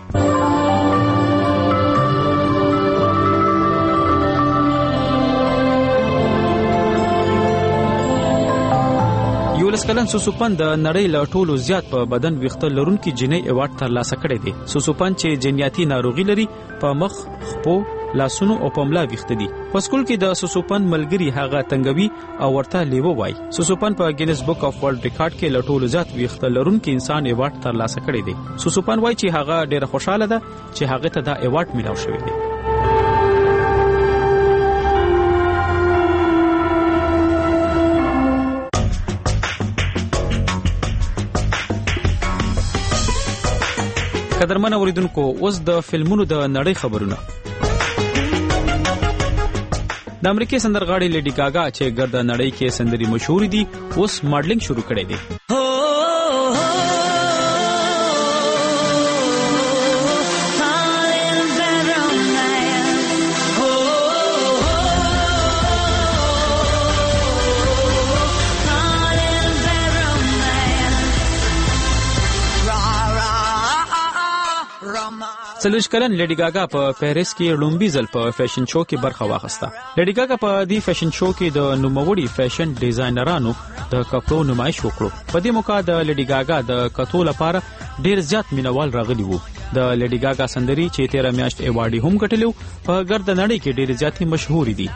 کلن سوسوپن د نړۍ له ټولو زیات په بدن ویښته لرونکي جنۍ ایوارډ ترلاسه کړی دی. سوسوپن چې جنیاتي ناروغي لري په مخ، خپو، لاسونو او په ملا ویښته دي. په سکول کې د سوسوپن ملګری هغه تنګوي او ورته لیوه وای. سوسوپن په گینس بک اف ورلد ریکارډ کې له ټولو زیات ویښته لرونکي انسان ایوارډ ترلاسه کړی دی. سوسوپن وای چې هغه ډېر خوشاله ده چې هغه ته دا ایوارډ ملاو شوی دی. قدرمن اوریدونکو اوس د فلمونو د نړۍ خبرونه. د امریکای سندرغاړې لیډي ګاګا چې ګرد نړۍ کې سندري مشهور دي اوس ماډلینګ شروع کړی دی. سلوش کلن لیډي ګاګا په پیریس کې لومبي ځل په فیشن شو کې برخه واخیسته. لیډي ګاګا په دې فیشن شو کې د نوموړي فیشن ډیزاینرانو د کپړو نمایش وکړو. په دې موقع د لیډي ګاګا د کتو لپاره ډیر زیات مینوال راغلي وو. د لیډي ګاګا سندري چې 13 میاشت ایوارډ هم ګټلو په ګرد نړۍ کې ډیر زیات مشهور دي.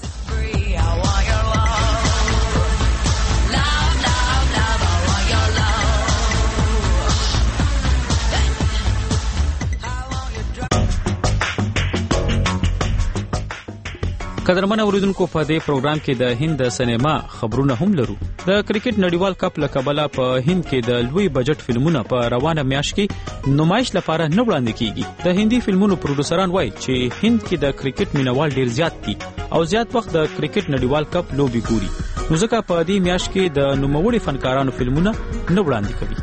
قدرمن اوریدونکو په دې پروګرام کې د هند سینما خبرونه هم لرو. د کرکټ نړیوال کپ لکبلا په هند کې د لوی بجټ فلمونه په روانه میاشت کې نمایش لپاره نه وړاندې کیږي. د هندي فلمونو پروډوسران وایي چې هند کې د کرکټ مینوال ډیر زیات دي او زیات وخت د کرکټ نړیوال کپ لوبي ګوري. نو ځکه په دې میاشت کې د نوموړي فنکارانو فلمونه نه وړاندې کوي.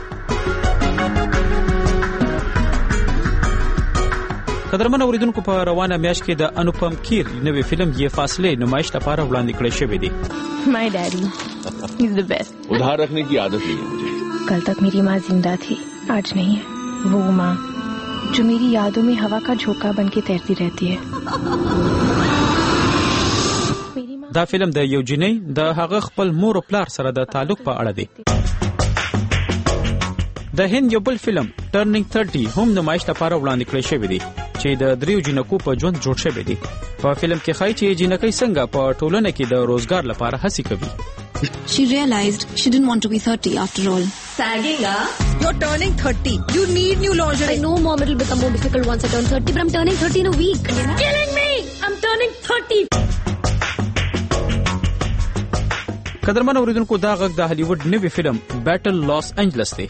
قدرمن اوریدونکو په روانه میاشت کې د انوپم کیر نوې فلم یہ فاصله نمایش لپاره وړاندې کړی شوی دی. My daddy, he's the best. उधार रखने की आदत नहीं है मुझे. कल तक मेरी माँ जिंदा थी, आज नहीं है. वो माँ जो मेरी यादों में हवा का झोंका बन के तैरती रहती है. دا فلم د یو جنۍ د هغه خپل مور او پلار سره د تعلق په اړه دی. د هند یو بل فلم ټرنینګ 30 هم نمایش لپاره وړاندې کړی شوی دی چې د دریو جنکو په ژوند جوړ شوی دی. په فلم کې ښایي چې جنکۍ څنګه په ټولنه کې د روزګار لپاره هڅې کوي. She realized she didn't want to be 30 after all. Sagging, You're turning 30. You need new lingerie. I know, Mom, it'll become more difficult once I turn 30, but I'm turning 30 in a week. You're killing me! I'm turning 30. قدرمن اوریدونکو دا غږ د هالیوډ نوې فلم بیټل لاس انجلس دی.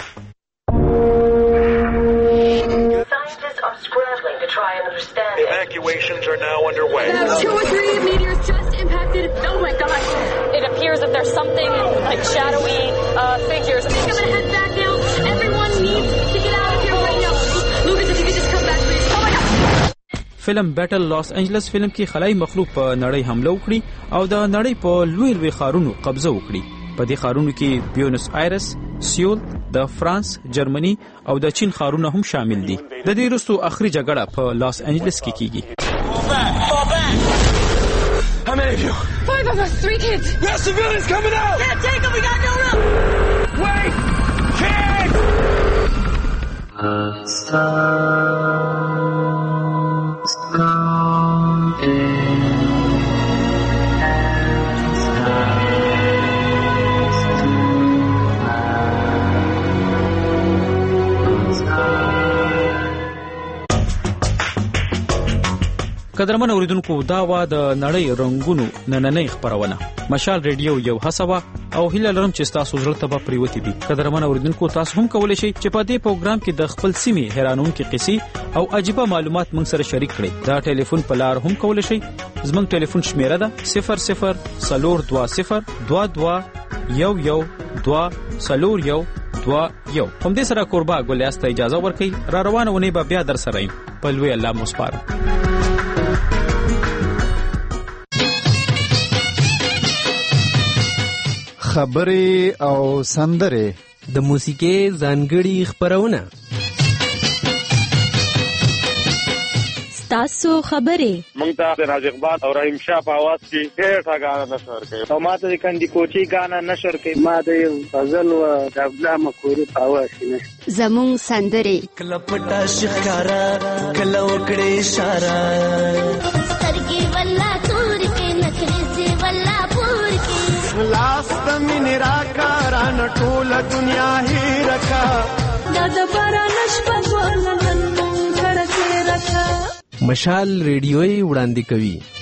Evacuations are now underway. 2 or 3 meteors just impacted. Oh my God! It appears that there's something like shadowy figures. I think I'm gonna head back now. Everyone needs to get out of here right now. Lucas, if you could just come back, please. Oh my God! فلم بیټل لاس انجلس فلم کې خلای مخلوق په نړۍ حمله وکړي او د نړۍ په لوی خارونو قبضه وکړي. په دې خارونو کې بیونس آیرس، سیول، د فرانس، جرمني او د چین خارونه هم شامل دي. د دې وروسته اخري جګړه په لاس انجلس کې کیږي. How many of you? 5 of us, 3 kids. We have civilians coming out. Can't take them. We got no room. Wait, kids! قدرمن اوریدونکو دا وا د نړۍ رنگونو نننۍ خبرونه مشال ریډیو یو هڅه او هیله لرم چې تاسو زړه ته به پریوتی وي. قدرمن اوریدونکو تاسو هم کولای شئ چې په دې پروګرام کې د خپل سیمې حیرانونکو قصې او عجیبه معلومات موږ سره شریک کړئ. دا ټلیفون په لار هم کولای شئ. زموږ ټلیفون شمیره ده 0042221122 هم دې سره قربا ګولیاست اجازه ورکړئ. را روانه ونی به بیا در سره یم. په لوی الله مسپارم. خبرې او سندرې د موسیقي ځانګړي خبرونه تاسو خبرې مونږ ته د راز اقبال او رحیم شاه په आवाज کې ډېر غانا نشر کوي او ما ته د کندي کوچي غانا نشر کوي. ما د غزل او د ابلا مکوري په आवाज کې نشر زمون سندرې کلپټا شکارا کلو کړي اشاره سترګي ولا تور کې نخري سي ولا پور کې لاس من راکاران ټول دنیا هي رکا د بارانش په ولنن کړه کې رکا. مشال ریډیوي وړاندې کوي